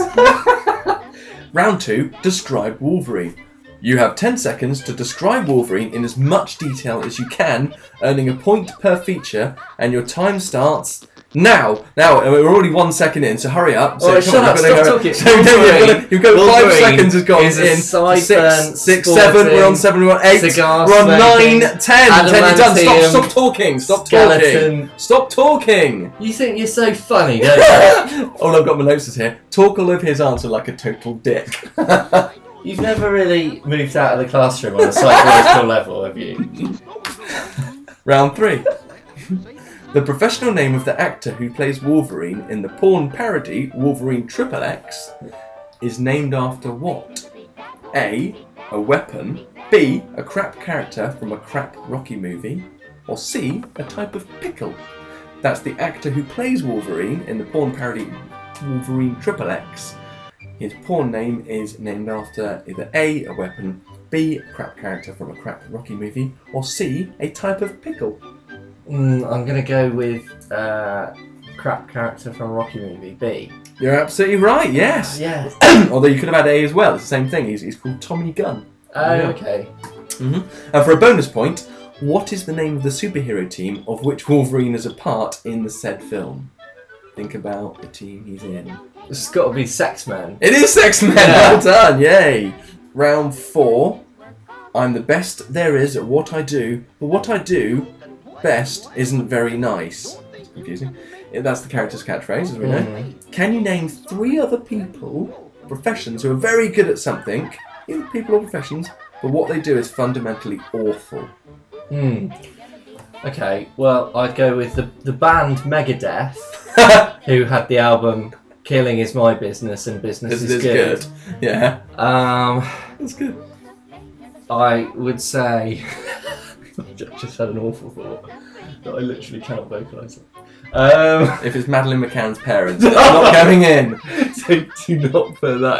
Round two. Describe Wolverine. You have ten seconds to describe Wolverine in as much detail as you can, earning a point per feature, and your time starts now. Now, we're already one second in, so hurry up. So Alright, come shut on, up, you've got to stop go- talking. So no, you've got, to, you've got five Wolverine seconds has gone is a in. siphon, Six, six, sporting, seven, we're on seven, we're on eight, cigar we're on smoking, nine, ten. Ten, you're done. Stop, adamantium, stop talking. Stop skeleton. talking. Stop talking. You think you're so funny, don't you? All I've got my notes is here. Talk all of his answer like a total dick. You've never really moved out of the classroom on a psychological level, have you? Round three. The professional name of the actor who plays Wolverine in the porn parody Wolverine Triple X is named after what? A. A weapon. B. A crap character from a crap Rocky movie. Or C. A type of pickle. That's the actor who plays Wolverine in the porn parody Wolverine Triple X. His porn name is named after either A. A weapon, B. A crap character from a crap Rocky movie, or C. A type of pickle. Mm, I'm going to go with uh, crap character from Rocky movie, B. You're absolutely right, yes. Yeah. Although you could have had A as well, it's the same thing. He's, he's called Tommy Gunn. Oh, Yeah. okay. Mm-hmm. And for a bonus point, what is the name of the superhero team of which Wolverine is a part in the said film? Think about the team he's in. It's got to be Sex Man. It is Sex-Men! Yeah. Well done, yay! Round four. I'm the best there is at what I do, but what I do best isn't very nice. It's confusing. Yeah, that's the character's catchphrase, as we know. Mm. Can you name three other people, professions, who are very good at something, either people or professions, but what they do is fundamentally awful? Hmm. Okay, well, I'd go with the, the band Megadeth, who had the album Killing Is My Business and Business This Is is Good. good. Yeah, Um, that's good. I would say... I just had an awful thought that I literally cannot vocalise it. Um, If it's Madeline McCann's parents, they're not going in. so do not put that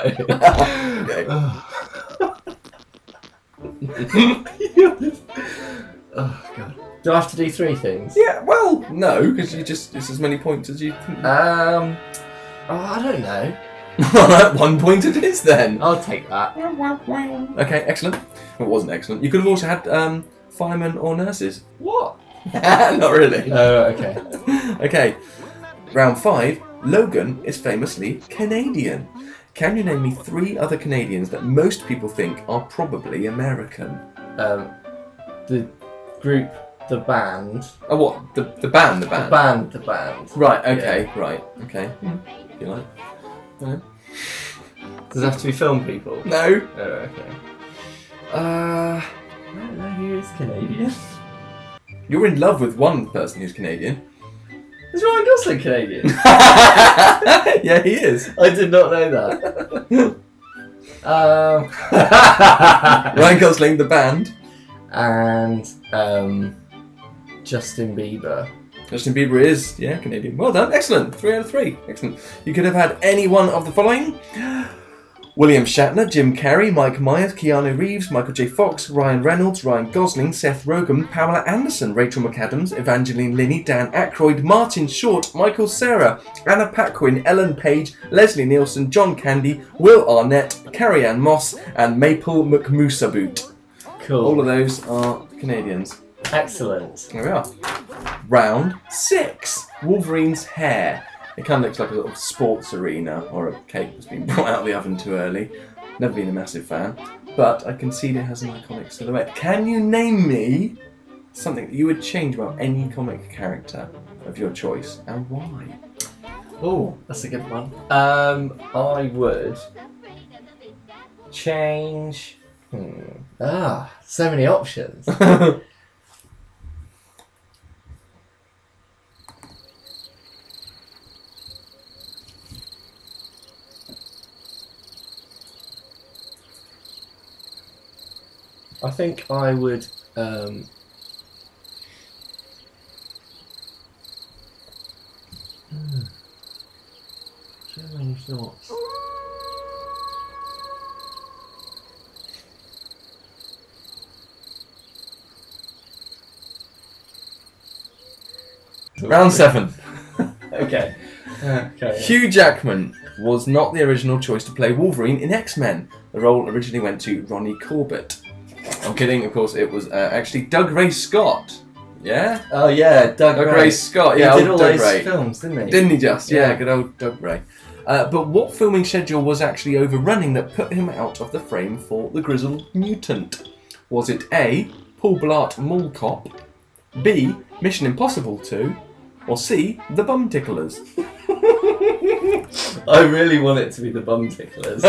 in. Okay. Oh, God. Do I have to do three things? Yeah, well, no, because you just it's as many points as you think. Um, oh, I don't know. Alright, one point it is then. I'll take that. Okay, excellent. Well, it wasn't excellent. You could have also had um, firemen or nurses. What? Not really. Oh, okay. Okay, round five. Logan is famously Canadian. Can you name me three other Canadians that most people think are probably American? Um, the group, the band. Oh, what? The the band, the The band. band, the band. Right. Okay. Right. Okay. You like? No. Does it have to be film people? No. Oh, okay. Uh, I don't know who is Canadian. You're in love with one person who's Canadian. Is Ryan Gosling Canadian? Yeah, he is. I did not know that. um, Ryan Gosling, the band. and um, Justin Bieber. Justin Bieber is, yeah, Canadian. Well done. Excellent. Three out of three. Excellent. You could have had any one of the following. William Shatner, Jim Carrey, Mike Myers, Keanu Reeves, Michael J. Fox, Ryan Reynolds, Ryan Gosling, Seth Rogen, Pamela Anderson, Rachel McAdams, Evangeline Lilly, Dan Aykroyd, Martin Short, Michael Cera, Anna Paquin, Ellen Page, Leslie Nielsen, John Candy, Will Arnett, Carrie-Anne Moss, and Maple McMusaboot. Cool. All of those are Canadians. Excellent. There we are. Round six. Wolverine's hair. It kind of looks like a sort of sports arena or a cake that's been brought out of the oven too early. Never been a massive fan, but I concede it has an iconic silhouette. Can you name me something that you would change about any comic character of your choice, and why? Oh, that's a good one. Um, I would change. Hmm. Ah, so many options. I think I would. Um, hmm, so many thoughts. Round seven. Okay. Okay. Hugh Jackman was not the original choice to play Wolverine in X-Men. The role originally went to Ronnie Corbett. I'm kidding, of course, it was uh, actually Doug Ray Scott. Yeah? Oh yeah, Doug, Doug Ray. Ray Scott, yeah, he did old all Doug those Ray. films, didn't he? Didn't he just? Yeah, Yeah. good old Doug Ray. Uh, but what filming schedule was actually overrunning that put him out of the frame for The Grizzled Mutant? Was it A, Paul Blart Mall Cop, B, Mission Impossible two, or C, The Bum Ticklers? I really want it to be the Bum Ticklers.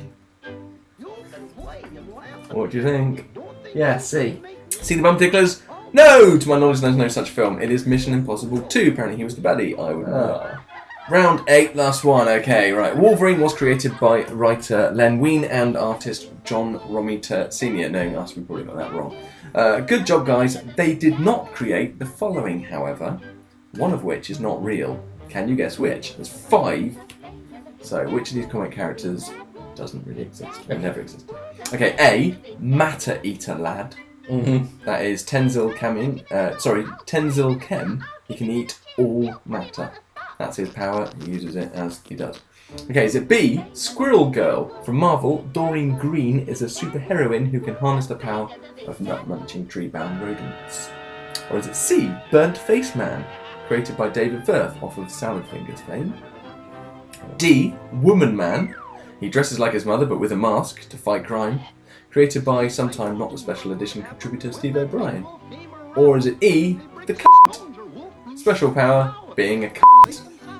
What do you think? Yeah, C. See The Bum Ticklers? No! To my knowledge, there's no such film. It is Mission Impossible two. Apparently he was the baddie. I would know. Oh. Round eight, last one. Okay, right. Wolverine was created by writer Len Wein and artist John Romita Senior Knowing us, we probably got that wrong. Uh, good job, guys. They did not create the following, however, one of which is not real. Can you guess which? There's five. So, which of these comic characters doesn't really exist? Or never existed? Okay, A, Matter Eater Lad. Mm-hmm. That is Tenzil Kemin. Uh, sorry, Tenzil Kem. He can eat all matter. That's his power. He uses it as he does. Okay, is it B, Squirrel Girl? From Marvel, Doreen Green is a superheroine who can harness the power of nut-munching tree-bound rodents. Or is it C, Burnt Face Man? Created by David Firth off of Salad Fingers fame. D, Woman Man. He dresses like his mother but with a mask to fight crime. Created by sometime not the special edition contributor Steve O'Brien. Or is it E, the c***? Special power, being a c***.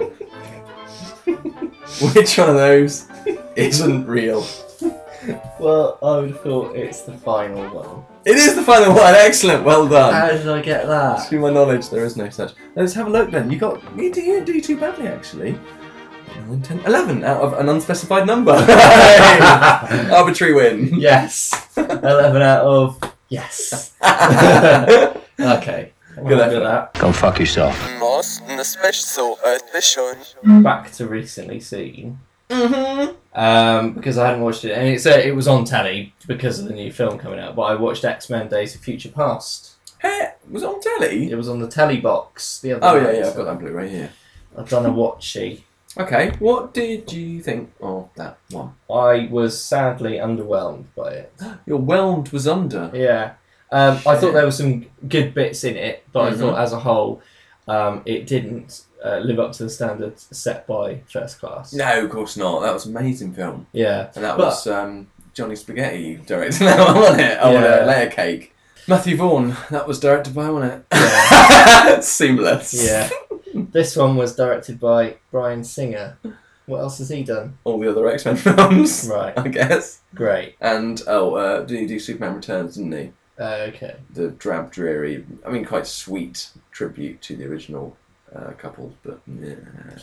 Which one of those isn't real? Well, I would have thought it's the final one. It is the final one, excellent, well done. How did I get that? To my knowledge, there is no such. Let's have a look then. You got you didn't you didn't do too badly actually. nine, ten, eleven out of an unspecified number. Arbitrary win. Yes. eleven out of yes. Okay. Good effort. That. Go fuck yourself. Most special edition. Back to recently seen. Mm-hmm. Um, because I hadn't watched it, and it's uh, it was on telly because of the new film coming out. But I watched X-Men: Days of Future Past. Hey, was it on telly? It was on the telly box the other Oh night. yeah, yeah, I've got that Blu-ray here. I've done a watchy. Okay, what did you think of that one? I was sadly underwhelmed by it. Your whelmed was under. Yeah. Um, I thought there were some good bits in it, but Mhm. I thought as a whole, um, it didn't uh, live up to the standards set by First Class. No, of course not. That was an amazing film. Yeah. And that But- was um, Johnny Spaghetti directed that one, wasn't it? Oh, Yeah. yeah. Layer Cake. Matthew Vaughn, that was directed by, wasn't it? Yeah. Seamless. Yeah. This one was directed by Bryan Singer. What else has he done? All the other X-Men films, Right. I guess. Great. And, oh, uh, did he do Superman Returns, didn't he? Uh, okay. The drab, dreary, I mean, quite sweet tribute to the original uh, couples, but yeah.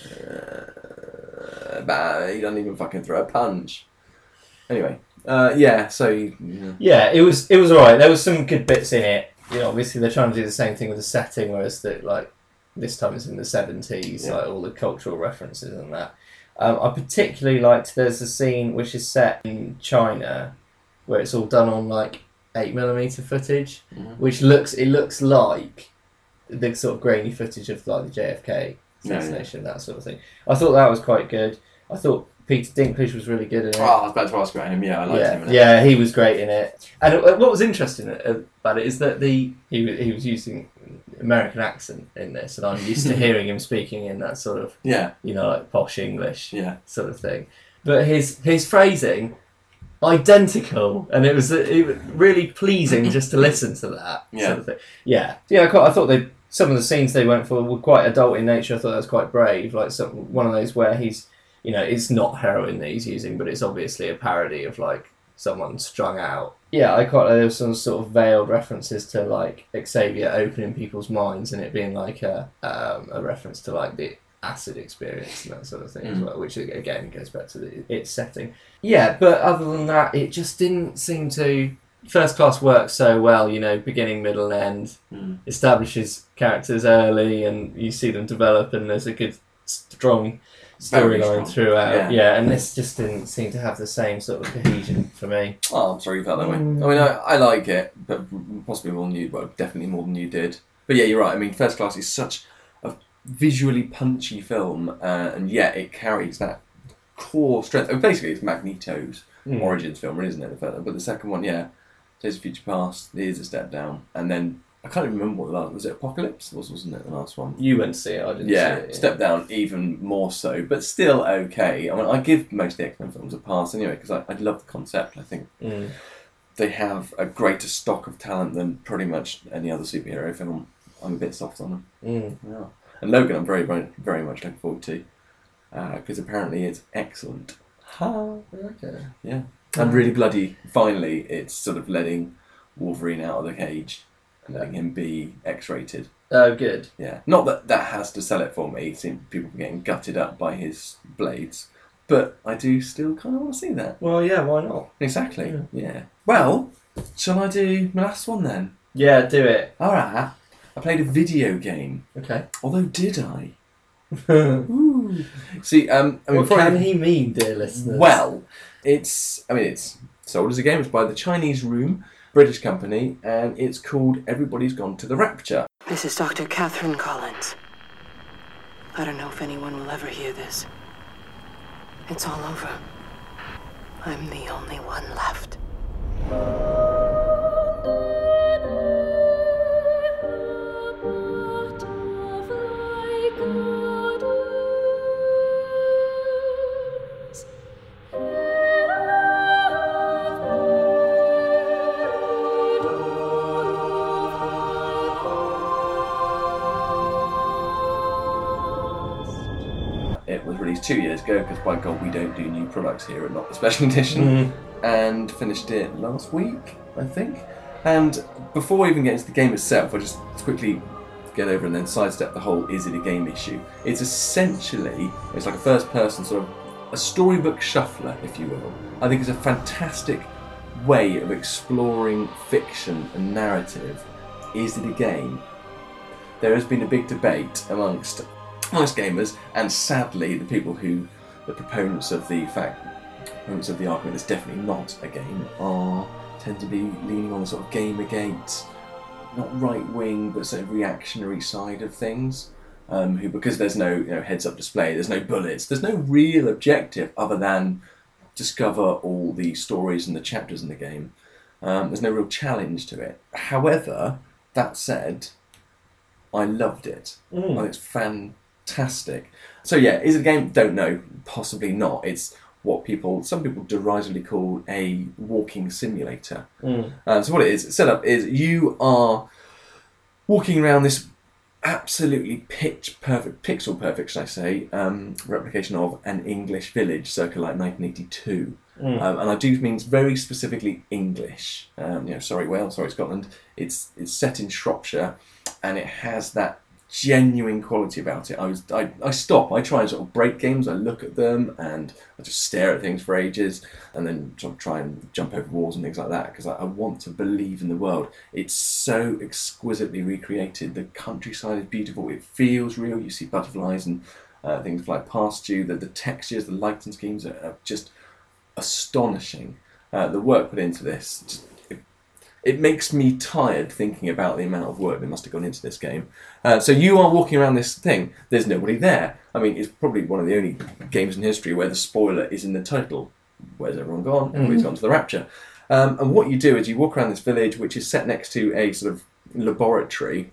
But he doesn't even fucking throw a punch. Anyway, uh, yeah, so... Yeah. Yeah, it was it was alright. There was some good bits in it. You know, obviously they're trying to do the same thing with the setting, whereas the like this time it's in the seventies, Yeah. like all the cultural references and that. Um, I particularly liked, there's a scene which is set in China where it's all done on like eight millimeter footage, Mhm. which looks, it looks like the sort of grainy footage of like the J F K assassination, that sort of thing. I thought that was quite good. I thought Peter Dinklage was really good in it. Oh, I was about to ask about him. Yeah, I liked yeah, him. In it. yeah, he was great in it. And uh, what was interesting about it is that the he was, he was using American accent in this, and I'm used to hearing him speaking in that sort of, Yeah, you know, like posh English yeah. sort of thing. But his his phrasing, identical, and it was, it was really pleasing just to listen to that Yeah. sort of thing. Yeah, yeah. I, quite, I thought they some of the scenes they went for were quite adult in nature. I thought that was quite brave, like some, one of those where he's, you know, it's not heroin that he's using, but it's obviously a parody of like someone strung out. Yeah, I quite like there was some sort of veiled references to like Xavier opening people's minds and it being like a um, a reference to like the acid experience and that sort of thing as Mm. well, which again goes back to the, its setting. Yeah, but other than that, it just didn't seem to. First Class works so well, you know, beginning, middle, and end. Mm. Establishes characters early, and you see them develop, and there's a good, strong Very storyline strong. throughout. Yeah. Yeah. and this just didn't seem to have the same sort of cohesion for me. Oh, I'm sorry you felt that way. Mm. I mean, I, I like it, but possibly more than you. Well, definitely more than you did. But yeah, you're right. I mean, First Class is such a visually punchy film, uh, and yet it carries that core strength. I mean, basically, it's Magneto's Mm. origins film, isn't it? The first, but the second one, yeah, Days of Future Past is a step down, and then I can't even remember what the last was. It Apocalypse, was wasn't it the last one? You went to see it, I didn't Yeah, see it. step down even more so, but still okay. I mean, I give most of the X-Men films a pass anyway because I, I love the concept. I think Mm. they have a greater stock of talent than pretty much any other superhero film. I'm a bit soft on them. Mm. Yeah. And Logan, I'm very, very, very much looking forward to because uh, apparently it's excellent. Ha, okay. Yeah, and really bloody. Finally, it's sort of letting Wolverine out of the cage and letting him be X-rated. Oh, good. Yeah, not that that has to sell it for me. Seeing people getting gutted up by his blades, but I do still kind of want to see that. Well, yeah, why not? Exactly. Yeah. yeah. Well, shall I do my last one then? Yeah, do it. All right. I played a video game. Okay. Although, did I? Ooh. See, um, I mean, what before I- can he mean, dear listeners? Well, it's, I mean, it's sold as a game. It's by the Chinese Room, British company, and it's called Everybody's Gone to the Rapture. This is Doctor Catherine Collins. I don't know if anyone will ever hear this. It's all over. I'm the only one left. It was released two years ago because, by God, we don't do new products here and not the special edition. And finished it last week, I think. And before we even get into the game itself, I'll just quickly get over and then sidestep the whole is it a game issue. It's essentially, it's like a first person sort of, a storybook shuffler, if you will. I think it's a fantastic way of exploring fiction and narrative. Is it a game? There has been a big debate amongst amongst gamers, and sadly the people who, the proponents of the fact, proponents of the argument it's definitely not a game, are tend to be leaning on the sort of Gamergate, not right wing, but sort of reactionary side of things. Um, who, because there's no, you know, heads-up display, there's no bullets, there's no real objective other than discover all the stories and the chapters in the game. Um, there's no real challenge to it. However, that said, I loved it. Mm. I think it's fantastic. So yeah, is it a game? Don't know. Possibly not. It's what people, some people derisively call a walking simulator. Mm. Um, so what it is, set up is you are walking around this absolutely pitch perfect, pixel perfect, should I say, um, replication of an English village circa like nineteen eighty-two. Mm. Um, and I do mean very specifically English. Um, you know, sorry Wales, sorry Scotland. It's it's set in Shropshire, and it has that genuine quality about it. I was I, I stop, I try and sort of break games, I look at them and I just stare at things for ages and then sort of try and jump over walls and things like that because I, I want to believe in the world. It's so exquisitely recreated. The countryside is beautiful, it feels real, you see butterflies and uh, things fly past you, the, the textures, the lighting schemes are, are just astonishing. Uh, the work put into this, just, it, it makes me tired thinking about the amount of work that must have gone into this game. Uh, so you are walking around this thing, there's nobody there. I mean, it's probably one of the only games in history where the spoiler is in the title. Where's everyone gone? Everybody's mm. gone to the Rapture. Um, and what you do is you walk around this village, which is set next to a sort of laboratory,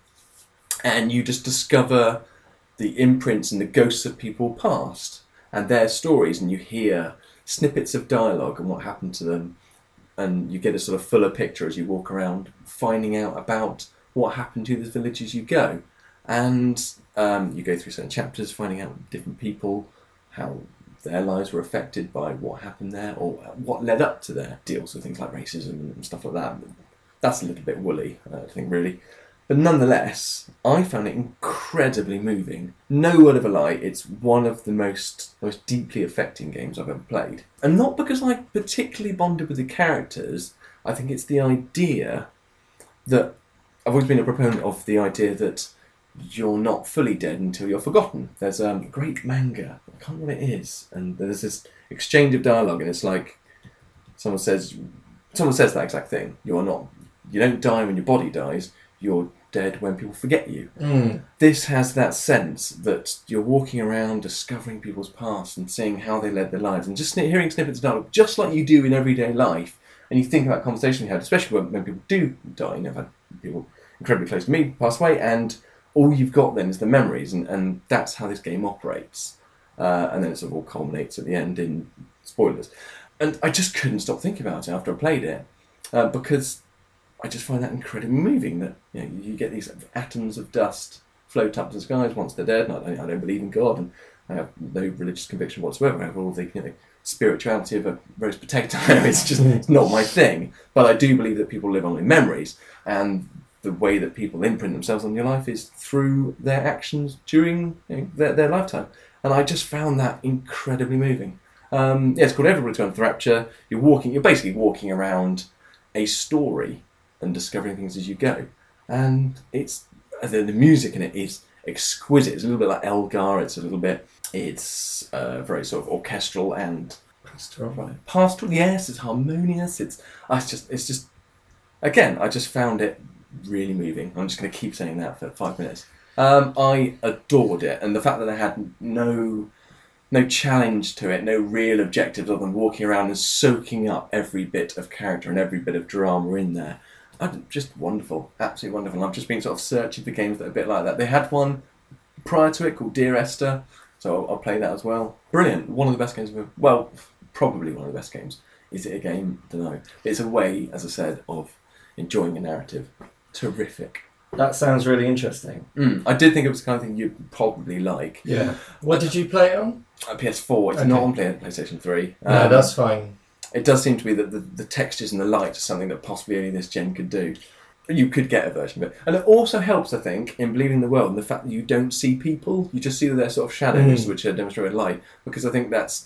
and you just discover the imprints and the ghosts of people past and their stories, and you hear snippets of dialogue and what happened to them, and you get a sort of fuller picture as you walk around, finding out about what happened to the village as you go. And um, you go through certain chapters, finding out different people, how their lives were affected by what happened there, or what led up to their deals with things like racism and stuff like that. That's a little bit woolly, I think, really. But nonetheless, I found it incredibly moving. No word of a lie, it's one of the most most deeply affecting games I've ever played. And not because I particularly bonded with the characters, I think it's the idea that I've always been a proponent of the idea that you're not fully dead until you're forgotten. There's um, a great manga, I can't remember what it is, and there's this exchange of dialogue, and it's like someone says, someone says that exact thing. You're not, you don't die when your body dies. You're dead when people forget you. Mm. This has that sense that you're walking around discovering people's past and seeing how they led their lives, and just hearing snippets of dialogue, just like you do in everyday life. And you think about conversations you had, especially when, when people do die. You know, I've had people incredibly close to me pass away, and all you've got then is the memories, and, and that's how this game operates. Uh, and then it sort of all culminates at the end in spoilers. And I just couldn't stop thinking about it after I played it, uh, because I just find that incredibly moving, that you know, you get these atoms of dust float up to the skies once they're dead, and I don't, I don't believe in God, and I have no religious conviction whatsoever. I have all the you know, spirituality of a roast potato. It's just it's not my thing. But I do believe that people live on in memories, and the way that people imprint themselves on your life is through their actions during you know, their, their lifetime. And I just found that incredibly moving. Um, yeah, it's called Everybody's Gone to the Rapture. You're walking, you're basically walking around a story and discovering things as you go. And it's the, the music in it is exquisite. It's a little bit like Elgar. It's a little bit, it's uh, very sort of orchestral and pastoral. Pastoral, yes. It's harmonious. It's, uh, it's just, it's just. Again, I just found it really moving. I'm just going to keep saying that for five minutes. Um, I adored it, and the fact that I had no, no challenge to it, no real objectives other than walking around and soaking up every bit of character and every bit of drama in there. Just wonderful, absolutely wonderful. I've just been sort of searching for games that are a bit like that. They had one prior to it called Dear Esther, so I'll, I'll play that as well. Brilliant, one of the best games of, well, probably one of the best games. Is it a game? I don't know. It's a way, as I said, of enjoying a narrative. Terrific. That sounds really interesting. Mm, I did think it was the kind of thing you'd probably like. Yeah. What did you play it on? Uh, P S four. It's okay. not on PlayStation three. Um, no, that's fine. It does seem to be that the, the textures and the light are something that possibly only this gen could do. You could get a version of it. And it also helps, I think, in believing the world and the fact that you don't see people. You just see their sort of shadows, mm. which are demonstrated light. Because I think that's...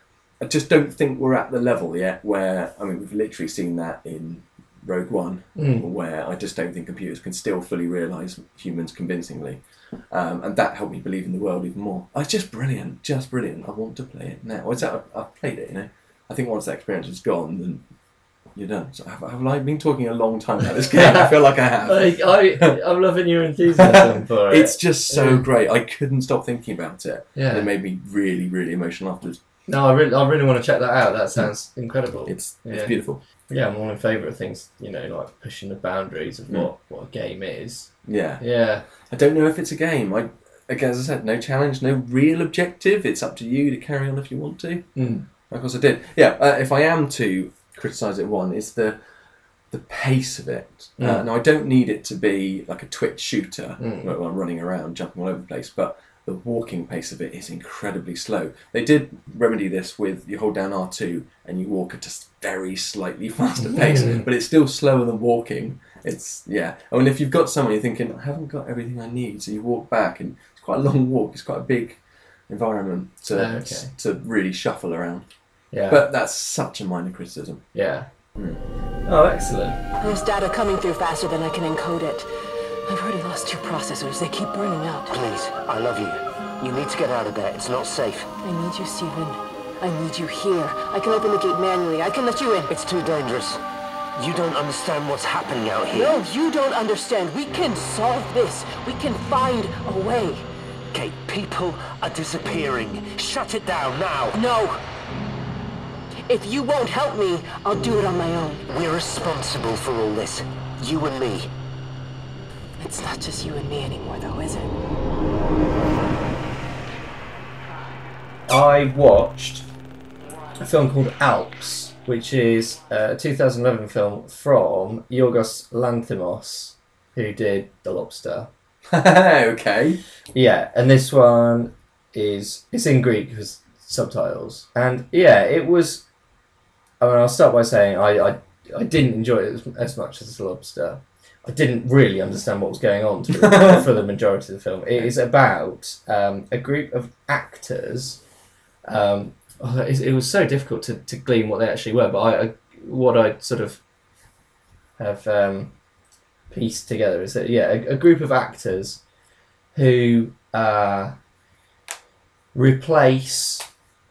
I just don't think we're at the level yet where... I mean, we've literally seen that in Rogue One, mm. where I just don't think computers can still fully realise humans convincingly. Um, and that helped me believe in the world even more. Oh, it's just brilliant. Just brilliant. I want to play it now. It's, I've, I've played it, you know. I think once that experience is gone, then you're done. So have, have I been talking a long time about this game? I feel like I have. I, I, I'm loving your enthusiasm for it. It's just so yeah. great. I couldn't stop thinking about it. Yeah. And it made me really, really emotional afterwards. No, I really, I really want to check that out. That sounds incredible. It's, yeah. it's beautiful. Yeah, I'm all in favour of things, you know, like pushing the boundaries of what, mm. what a game is. Yeah. Yeah. I don't know if it's a game. I, again, as I said, no challenge, no real objective. It's up to you to carry on if you want to. Mm. Of course I did. Yeah, uh, if I am to criticise it, one, is the the pace of it. Mm. Uh, now, I don't need it to be like a twitch shooter mm. where I'm running around, jumping all over the place, but the walking pace of it is incredibly slow. They did remedy this with you hold down R two and you walk at a very slightly faster pace, but it's still slower than walking. It's, yeah. I mean, if you've got someone you're thinking, I haven't got everything I need, so you walk back, and it's quite a long walk. It's quite a big environment to Okay. to really shuffle around. Yeah. But that's such a minor criticism. Yeah. Mm. Oh, excellent. There's data coming through faster than I can encode it. I've already lost two processors. They keep burning out. Please, I love you. You need to get out of there. It's not safe. I need you, Stephen. I need you here. I can open the gate manually. I can let you in. It's too dangerous. You don't understand what's happening out here. No, you don't understand. We can solve this. We can find a way. Kate, people are disappearing. Shut it down now. No. If you won't help me, I'll do it on my own. We're responsible for all this. You and me. It's not just you and me anymore, though, is it? I watched a film called Alps, which is a two thousand eleven film from Yorgos Lanthimos, who did The Lobster. Okay. Yeah, and this one is it's in Greek with subtitles, and yeah, it was. I mean, I'll start by saying I I, I didn't enjoy it as, as much as The Lobster. I didn't really understand what was going on to, for the majority of the film. It is about um, a group of actors. Um, oh, it, it was so difficult to, to glean what they actually were, but I, I what I sort of have um, pieced together is that yeah, a, a group of actors who uh, replace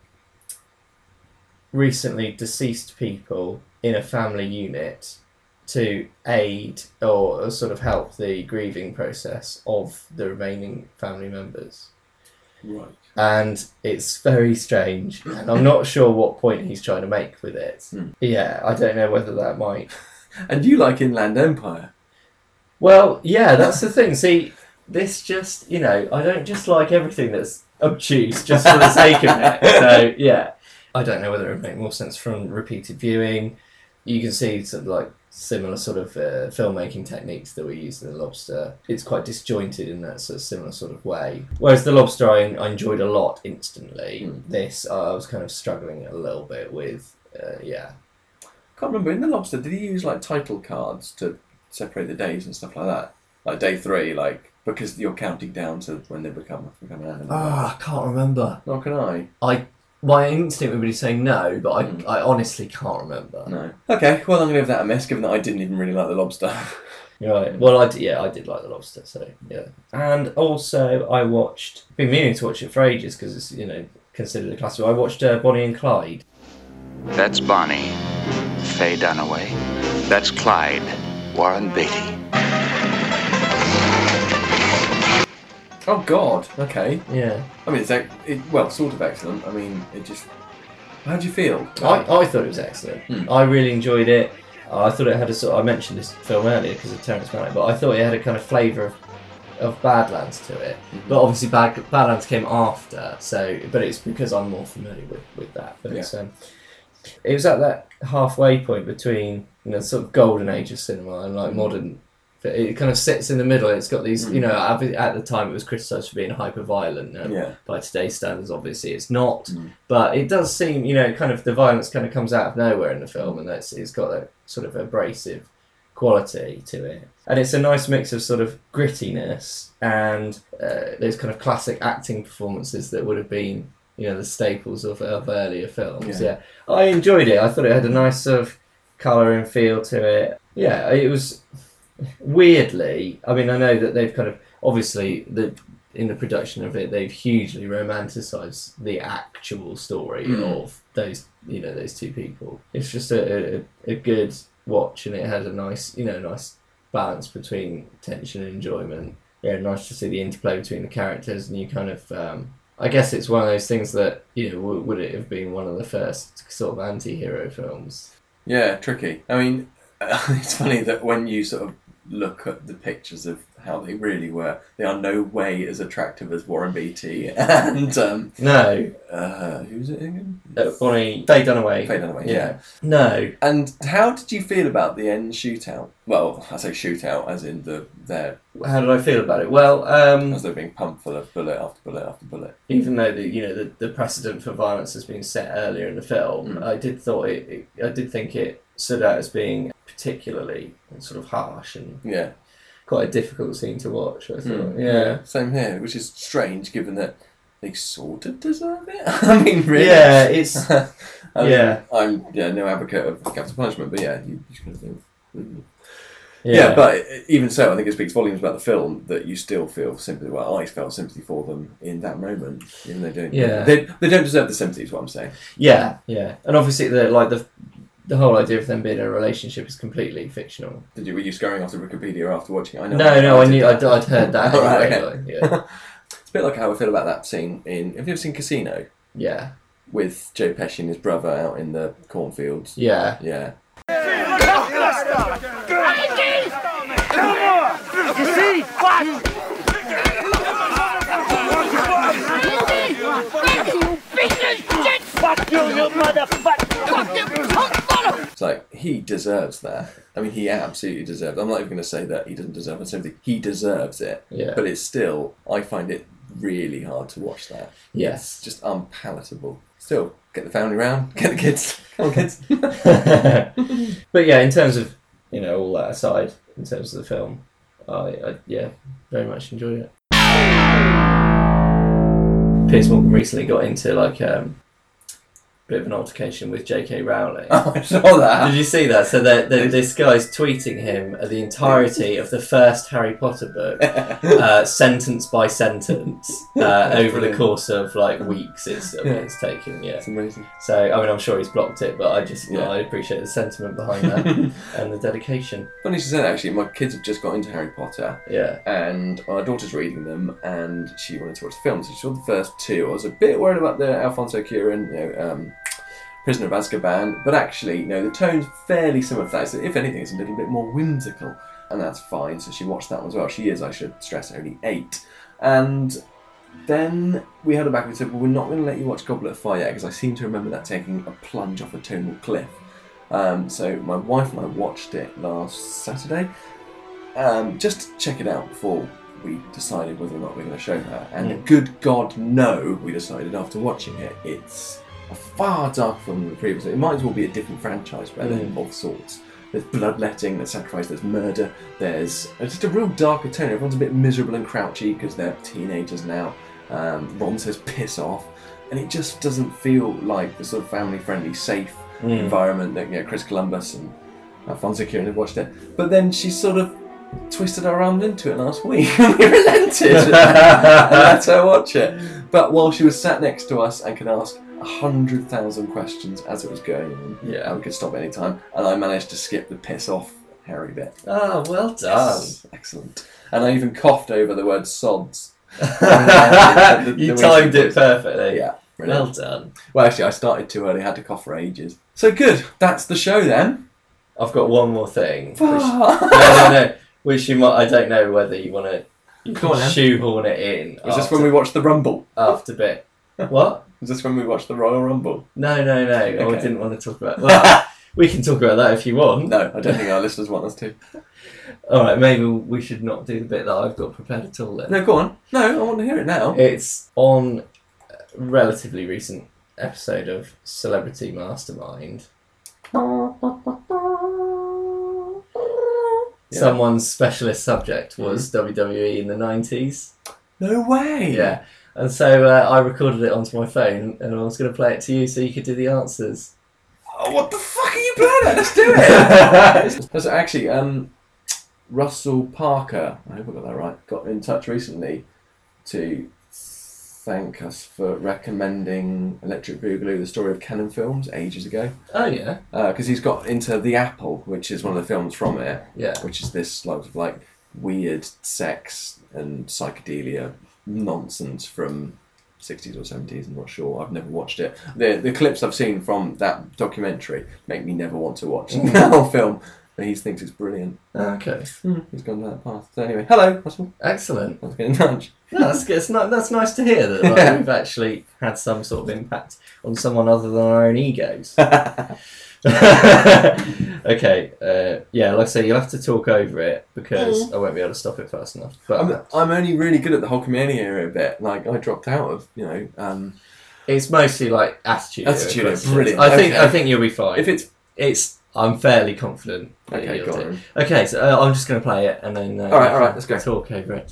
recently deceased people in a family unit to aid or sort of help the grieving process of the remaining family members. Right. And it's very strange, and I'm not sure what point he's trying to make with it. Hmm. Yeah, I don't know whether that might... And you like Inland Empire? Well, yeah, that's the thing. See, this just, you know, I don't just like everything that's obtuse just for the sake of it. So, yeah. I don't know whether it would make more sense from repeated viewing. You can see sort of like similar sort of uh, filmmaking techniques that we use in The Lobster. It's quite disjointed in that sort of similar sort of way. Whereas The Lobster I, I enjoyed a lot instantly. Mm. This I was kind of struggling a little bit with. Uh, yeah. Can't remember, in The Lobster, did he use like title cards to separate the days and stuff like that? Like day three, like, because you're counting down to when they become, become an animal. Ah, I can't remember. Nor can I. I My instinct would be saying no, but I, Mm. I honestly can't remember. No. Okay, well, I'm going to give that a miss, given that I didn't even really like The Lobster. Right. Well, I d- yeah, I did like The Lobster, so yeah. And also, I watched. Been meaning to watch it for ages because it's you know considered a classic. I watched uh, Bonnie and Clyde. That's Bonnie, Faye Dunaway. That's Clyde, Warren Beatty. Oh God. Okay. Yeah. I mean, it's ac- it, well, sort of excellent. I mean, it just. How do you feel? I, I thought it was excellent. Hmm. I really enjoyed it. Uh, I thought it had a sort. I mentioned this film earlier because of Terrence Malick, but I thought it had a kind of flavour of, of Badlands to it. Mm-hmm. But obviously, Bad, Badlands came after, so but it's because I'm more familiar with, with that. But Yeah. it's um, it was at that halfway point between you know sort of golden age of cinema and like modern. It kind of sits in the middle. It's got these, you know, at at the time it was criticised for being hyper violent. Um, Yeah. By today's standards, obviously it's not. Mm. But it does seem, you know, kind of the violence kind of comes out of nowhere in the film, and that's it's got that sort of abrasive quality to it. And it's a nice mix of sort of grittiness and uh, those kind of classic acting performances that would have been, you know, the staples of, of earlier films. Yeah. Yeah, I enjoyed it. I thought it had a nice sort of colour and feel to it. Yeah, it was. Weirdly, I mean, I know that they've kind of obviously the in the production of it, they've hugely romanticised the actual story Mm. of those, you know, those two people. It's just a, a a good watch, and it had a nice, you know, nice balance between tension and enjoyment. Yeah, nice to see the interplay between the characters, and you kind of, um, I guess it's one of those things that you know, w- would it have been one of the first sort of anti-hero films? Yeah, tricky. I mean, it's funny that when you sort of look at the pictures of, how they really were. They are no way as attractive as Warren Beatty and um, No. Uh, who's it again? Uh, Bonnie Faye Dunaway. Faye Dunaway. Yeah. Yeah. No. And how did you feel about the end shootout? Well, I say shootout as in the their. How did I feel about it? Well, um, as they're being pumped full of bullet after bullet after bullet. even though the you know the, the precedent for violence has been set earlier in the film, Mm. I did thought it, it. I did think it stood out as being particularly sort of harsh and Yeah. quite a difficult scene to watch. I thought. Mm. Yeah. Same here, which is strange given that they sort of deserve it. I mean, really. Yeah, it's. I mean, yeah. I'm yeah no advocate of capital punishment, but yeah, you, you kind of think. mm. Yeah. Yeah, but even so, I think it speaks volumes about the film that you still feel sympathy. Well, I felt sympathy for them in that moment, even though they don't. Yeah. They they don't deserve the sympathy. Is what I'm saying. Yeah, yeah, and obviously the like the the whole idea of them being in a relationship is completely fictional. Did you were you scurrying off to Wikipedia after watching it? I know. No, no, I did knew that. I'd, I'd heard that. All right, anyway, okay. like, yeah, It's a bit like how I feel about that scene in. Have you ever seen Casino? yeah, With Joe Pesci and his brother out in the cornfields. yeah. Yeah. You see? What? Fuck you, you motherfucker! It's like, he deserves that. I mean, he absolutely deserves it. I'm not even going to say that he doesn't deserve it. Sympathy. He deserves it. Yeah. But it's still, I find it really hard to watch that. Yes. It's just unpalatable. Still, get the family round, get the kids. Come on, kids. But yeah, in terms of you know all that aside, in terms of the film, I, I yeah very much enjoyed it. Piers Morgan recently got into like um, a bit of an altercation with J K Rowling. Oh, I saw that. Did you see that? So they're, they're, this guy's tweeting him the entirety of the first Harry Potter book, uh, sentence by sentence, uh, over the course of like weeks. It's, I mean, Yeah. it's taken, yeah. It's amazing. So I mean, I'm sure he's blocked it, but I just Yeah. I appreciate the sentiment behind that and the dedication. Funny you said that, actually. My kids have just got into Harry Potter. Yeah. And my daughter's reading them, and she wanted to watch the films. So she saw the first two. I was a bit worried about the Alfonso Cuarón, you know, um, Prisoner of Azkaban, but actually, you know, the tone's fairly similar to that. So if anything, it's a little bit more whimsical, and that's fine. So she watched that one as well. She is, I should stress, only eight. And then we had her back and we said, well, we're not going to let you watch Goblet of Fire yet, because I seem to remember that taking a plunge off a tonal cliff. Um, so my wife and I watched it last Saturday, um, just to check it out before we decided whether or not we're going to show her. And Mm. good God, no, we decided after watching it, it's a far darker film than the previous. It might as well be a different franchise, rather Mm. of sorts. There's bloodletting, there's sacrifice, there's murder, there's it's just a real darker tone. Everyone's a bit miserable and crouchy because they're teenagers now. Um, Ron says piss off, and it just doesn't feel like the sort of family-friendly, safe Mm. environment that you know, Chris Columbus and Alfonso Cuarón had watched it. But then she sort of twisted her arm into it last week, and we relented and let her watch it. But while she was sat next to us and could ask a hundred thousand questions as it was going on, Yeah. and we could stop any time, and I managed to skip the piss off Harry bit. Oh, well done. Yes, excellent. And I even coughed over the word sods. You The- the timed Weasley it perfectly. Yeah. Well brilliant. done. Well, actually, I started too early. I had to cough for ages. So good. That's the show then. I've got one more thing. Which, Was no, no, no. Which you might. I don't know whether you want to. You Go on, can then. shoehorn it in. this after, when we watched the Rumble? after bit. What? Was this when we watched the Royal Rumble? No, no, no. I Okay. didn't want to talk about. Well, we can talk about that if you want. No, I don't think our listeners want us to. All right, maybe we should not do the bit that I've got prepared at all then. No, go on. No, I want to hear it now. It's on a relatively recent episode of Celebrity Mastermind. Yeah. Someone's specialist subject was W W E in the nineties. No way. Yeah. And so uh, I recorded it onto my phone and I was going to play it to you so you could do the answers. Oh, what the fuck are you playing at? Let's do it. That's actually, um, Russell Parker, I hope I got that right, got in touch recently to thank us for recommending Electric Boogaloo, the story of Cannon Films, ages ago. Oh, yeah. Because uh, he's got into The Apple, which is one of the films from it. Yeah. Which is this like, like weird sex and psychedelia nonsense from sixties or seventies. I'm not sure. I've never watched it. The the clips I've seen from that documentary make me never want to watch the whole film. But he thinks it's brilliant. Okay. Mm, he's gone down that path. So anyway, hello, Russell. Excellent. Let's get in touch. No, that's good. It's not, that's nice to hear that like, Yeah. we've actually had some sort of impact on someone other than our own egos. Okay, uh, yeah, like I say, you'll have to talk over it because Mm. I won't be able to stop it fast enough. But I'm, I'm only really good at the Hulkamania area bit. Like, I dropped out of, you know... Um, it's mostly like attitude. Attitude, questions. brilliant. I think Okay. I think you'll be fine. If it's... It's... I'm fairly confident. that Okay, you'll go do. on. Okay, so uh, I'm just going to play it and then... Uh, All right, you all right, can let's go. Talk over it.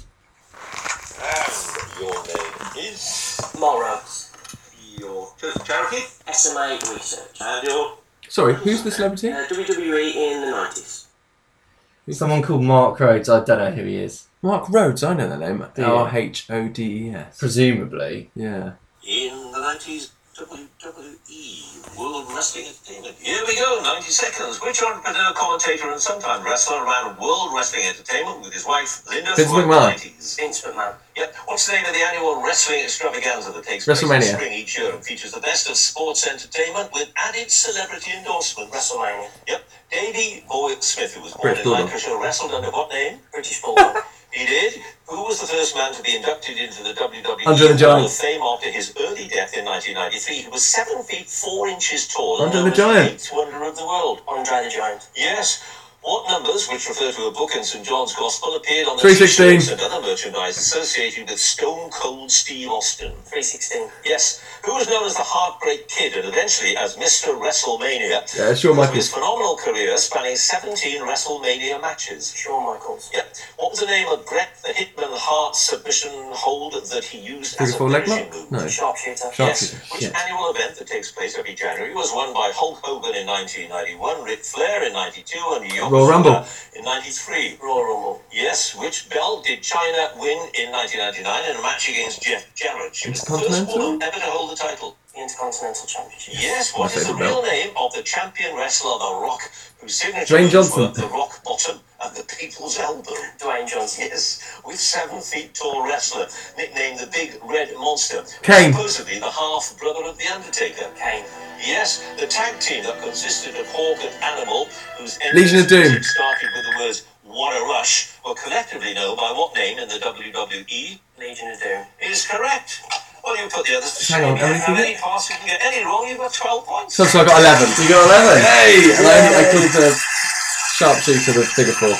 And your name is? Morrows. Your first charity? S M A Research. And your? Sorry, who's the celebrity? Uh, W W E in the nineties. Someone called Mark Rhodes. I don't know who he is. Mark Rhodes, I know that name. Do you? R H O D E S. Presumably. Yeah. In the nineties, W W E, World Wrestling Entertainment. Here we go, ninety seconds. Which entrepreneur, commentator, and sometime wrestler ran World Wrestling Entertainment with his wife, Linda, Vince throughout McMahon. the nineties? Vince McMahon. Yep. What's the name of the annual wrestling extravaganza that takes place in WrestleMania. spring each year and features the best of sports entertainment with added celebrity endorsement? WrestleMania. Yep. Davey Boy Smith, who was born British in Bulldog. Lancashire, wrestled under what name? British Bulldog. He did. Who was the first man to be inducted into the W W E Andre the Hall Giant. of Fame after his early death in nineteen ninety-three? He was seven feet four inches tall. and Andre known the as Giant. eighth wonder of the world. Andre the Giant. Yes. What numbers, which refer to a book in Saint John's Gospel, appeared on the three sixteen. t-shirts and other merchandise associated with Stone Cold Steve Austin? three sixteen. Yes. Who was known as the Heartbreak Kid and eventually as Mister WrestleMania? Yeah, Shawn Because of Michaels. his phenomenal career spanning seventeen WrestleMania matches. Shawn Michaels. Yeah. What was the name of Brett the Hitman Hart submission hold that he used as a Figure four leg finishing lock? move? No. Sharpshooter. Sharpshooter, Yes. Which shit. annual event that takes place every January was won by Hulk Hogan in nineteen ninety-one, Ric Flair in ninety-two, and Yokozuna Royal Rumble. in ninety-three. Royal Rumble. Yes. Which belt did China win in nineteen ninety-nine in a match against Jeff Jarrett? She was the first Intercontinental? woman ever to hold the title. The Intercontinental Championship. Yes. My What is the favourite real belt. name of the champion wrestler, The Rock, whose signature Dwayne moves Johnson. were the Rock Bottom and the People's Elbow? Dwayne Johnson. Yes. With seven feet tall wrestler nicknamed the Big Red Monster. Kane. Supposedly the half brother of the Undertaker. Kane. Yes, the tag team that consisted of Hawk and Animal, whose Legion of Doom. entrance started with the words "What a Rush," were collectively known by what name in the W W E? Legion of Doom. Is correct. Well, you put the others to Hang shame. on, how many How did you many parts you can get any wrong? You've got twelve points. So, so I got eleven. You got eleven. Hey! And I, only- I called the sharpshooter the figure four.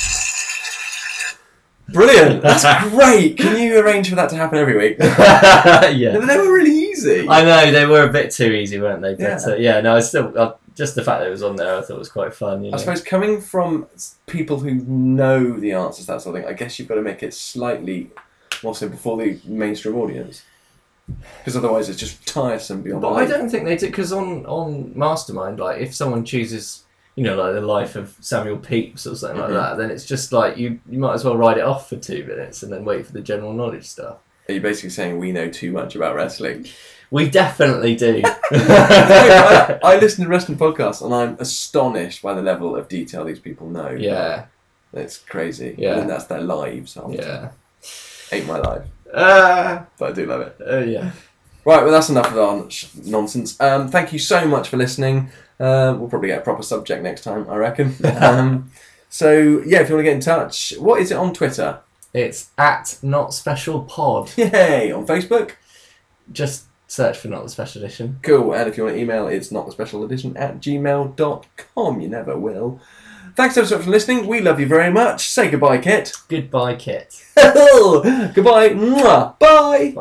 Brilliant! That's great! Can you arrange for that to happen every week? Yeah. They were really easy. I know, they were a bit too easy, weren't they? But Yeah. yeah, uh, yeah no, I still... Uh, just the fact that it was on there, I thought was quite fun. You know? I suppose coming from s- people who know the answers to that sort of thing, I guess you've got to make it slightly more simple for the mainstream audience. Because otherwise it's just tiresome beyond But I belief. don't think they do, because on, on Mastermind, like, if someone chooses, you know, like the life of Samuel Pepys or something Mhm. like that, then it's just like, you, you might as well write it off for two minutes and then wait for the general knowledge stuff. Are you basically saying we know too much about wrestling? We definitely do. I, I listen to wrestling podcasts and I'm astonished by the level of detail these people know. Yeah. It's crazy. Yeah. And then that's their lives. After. Yeah. Ain't my life. Uh, But I do love it. uh, yeah. Right, well, that's enough of our sh- nonsense. Um, thank you so much for listening. Uh, we'll probably get a proper subject next time, I reckon. um, so, yeah, if you want to get in touch, what is it on Twitter? It's at Not Special Pod. Yay! On Facebook? Just search for Not the Special Edition. Cool. And if you want to email, it's not the special edition at gmail dot com. You never will. Thanks so much for listening. We love you very much. Say goodbye, Kit. Goodbye, Kit. Goodbye. Mwah. Bye.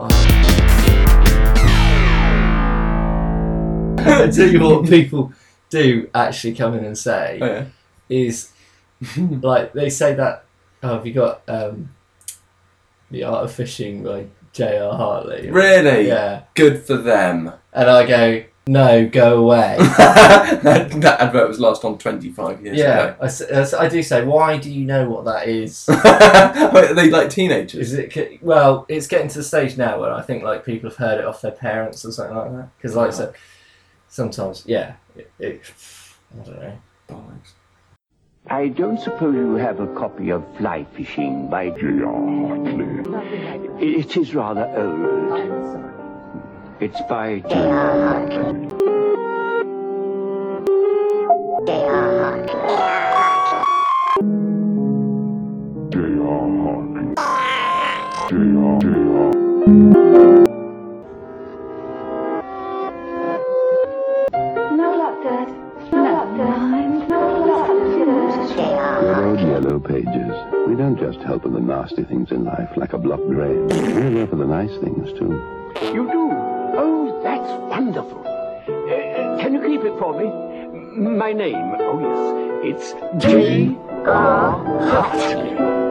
I tell you what people do actually come in and say Oh, yeah. is, like, they say that, oh, have you got um, The Art of Fishing by J R Hartley? Really? Yeah. Good for them. And I go, no, go away. that, that advert was last on twenty-five years Yeah, ago. I, s- I s- I do say, why do you know what that is? Wait, are they like teenagers? Is it ca- well? It's getting to the stage now where I think like people have heard it off their parents or something like that. Because like so, sometimes, yeah, it, it, I don't know. Bollocks. I don't suppose you have a copy of Fly Fishing by J R Hartley. It is rather old. It's by J R Hartley. J R Hartley. J R Hartley. J R J R. No luck, Dad. No luck, Dad. No luck, Dad. Good old Yellow Pages. We don't just help with the nasty things in life like a block drain. We're there for the nice things, too. You do? Oh, that's wonderful. Uh, can you keep it for me? M- my name, oh yes, it's J R Hartley.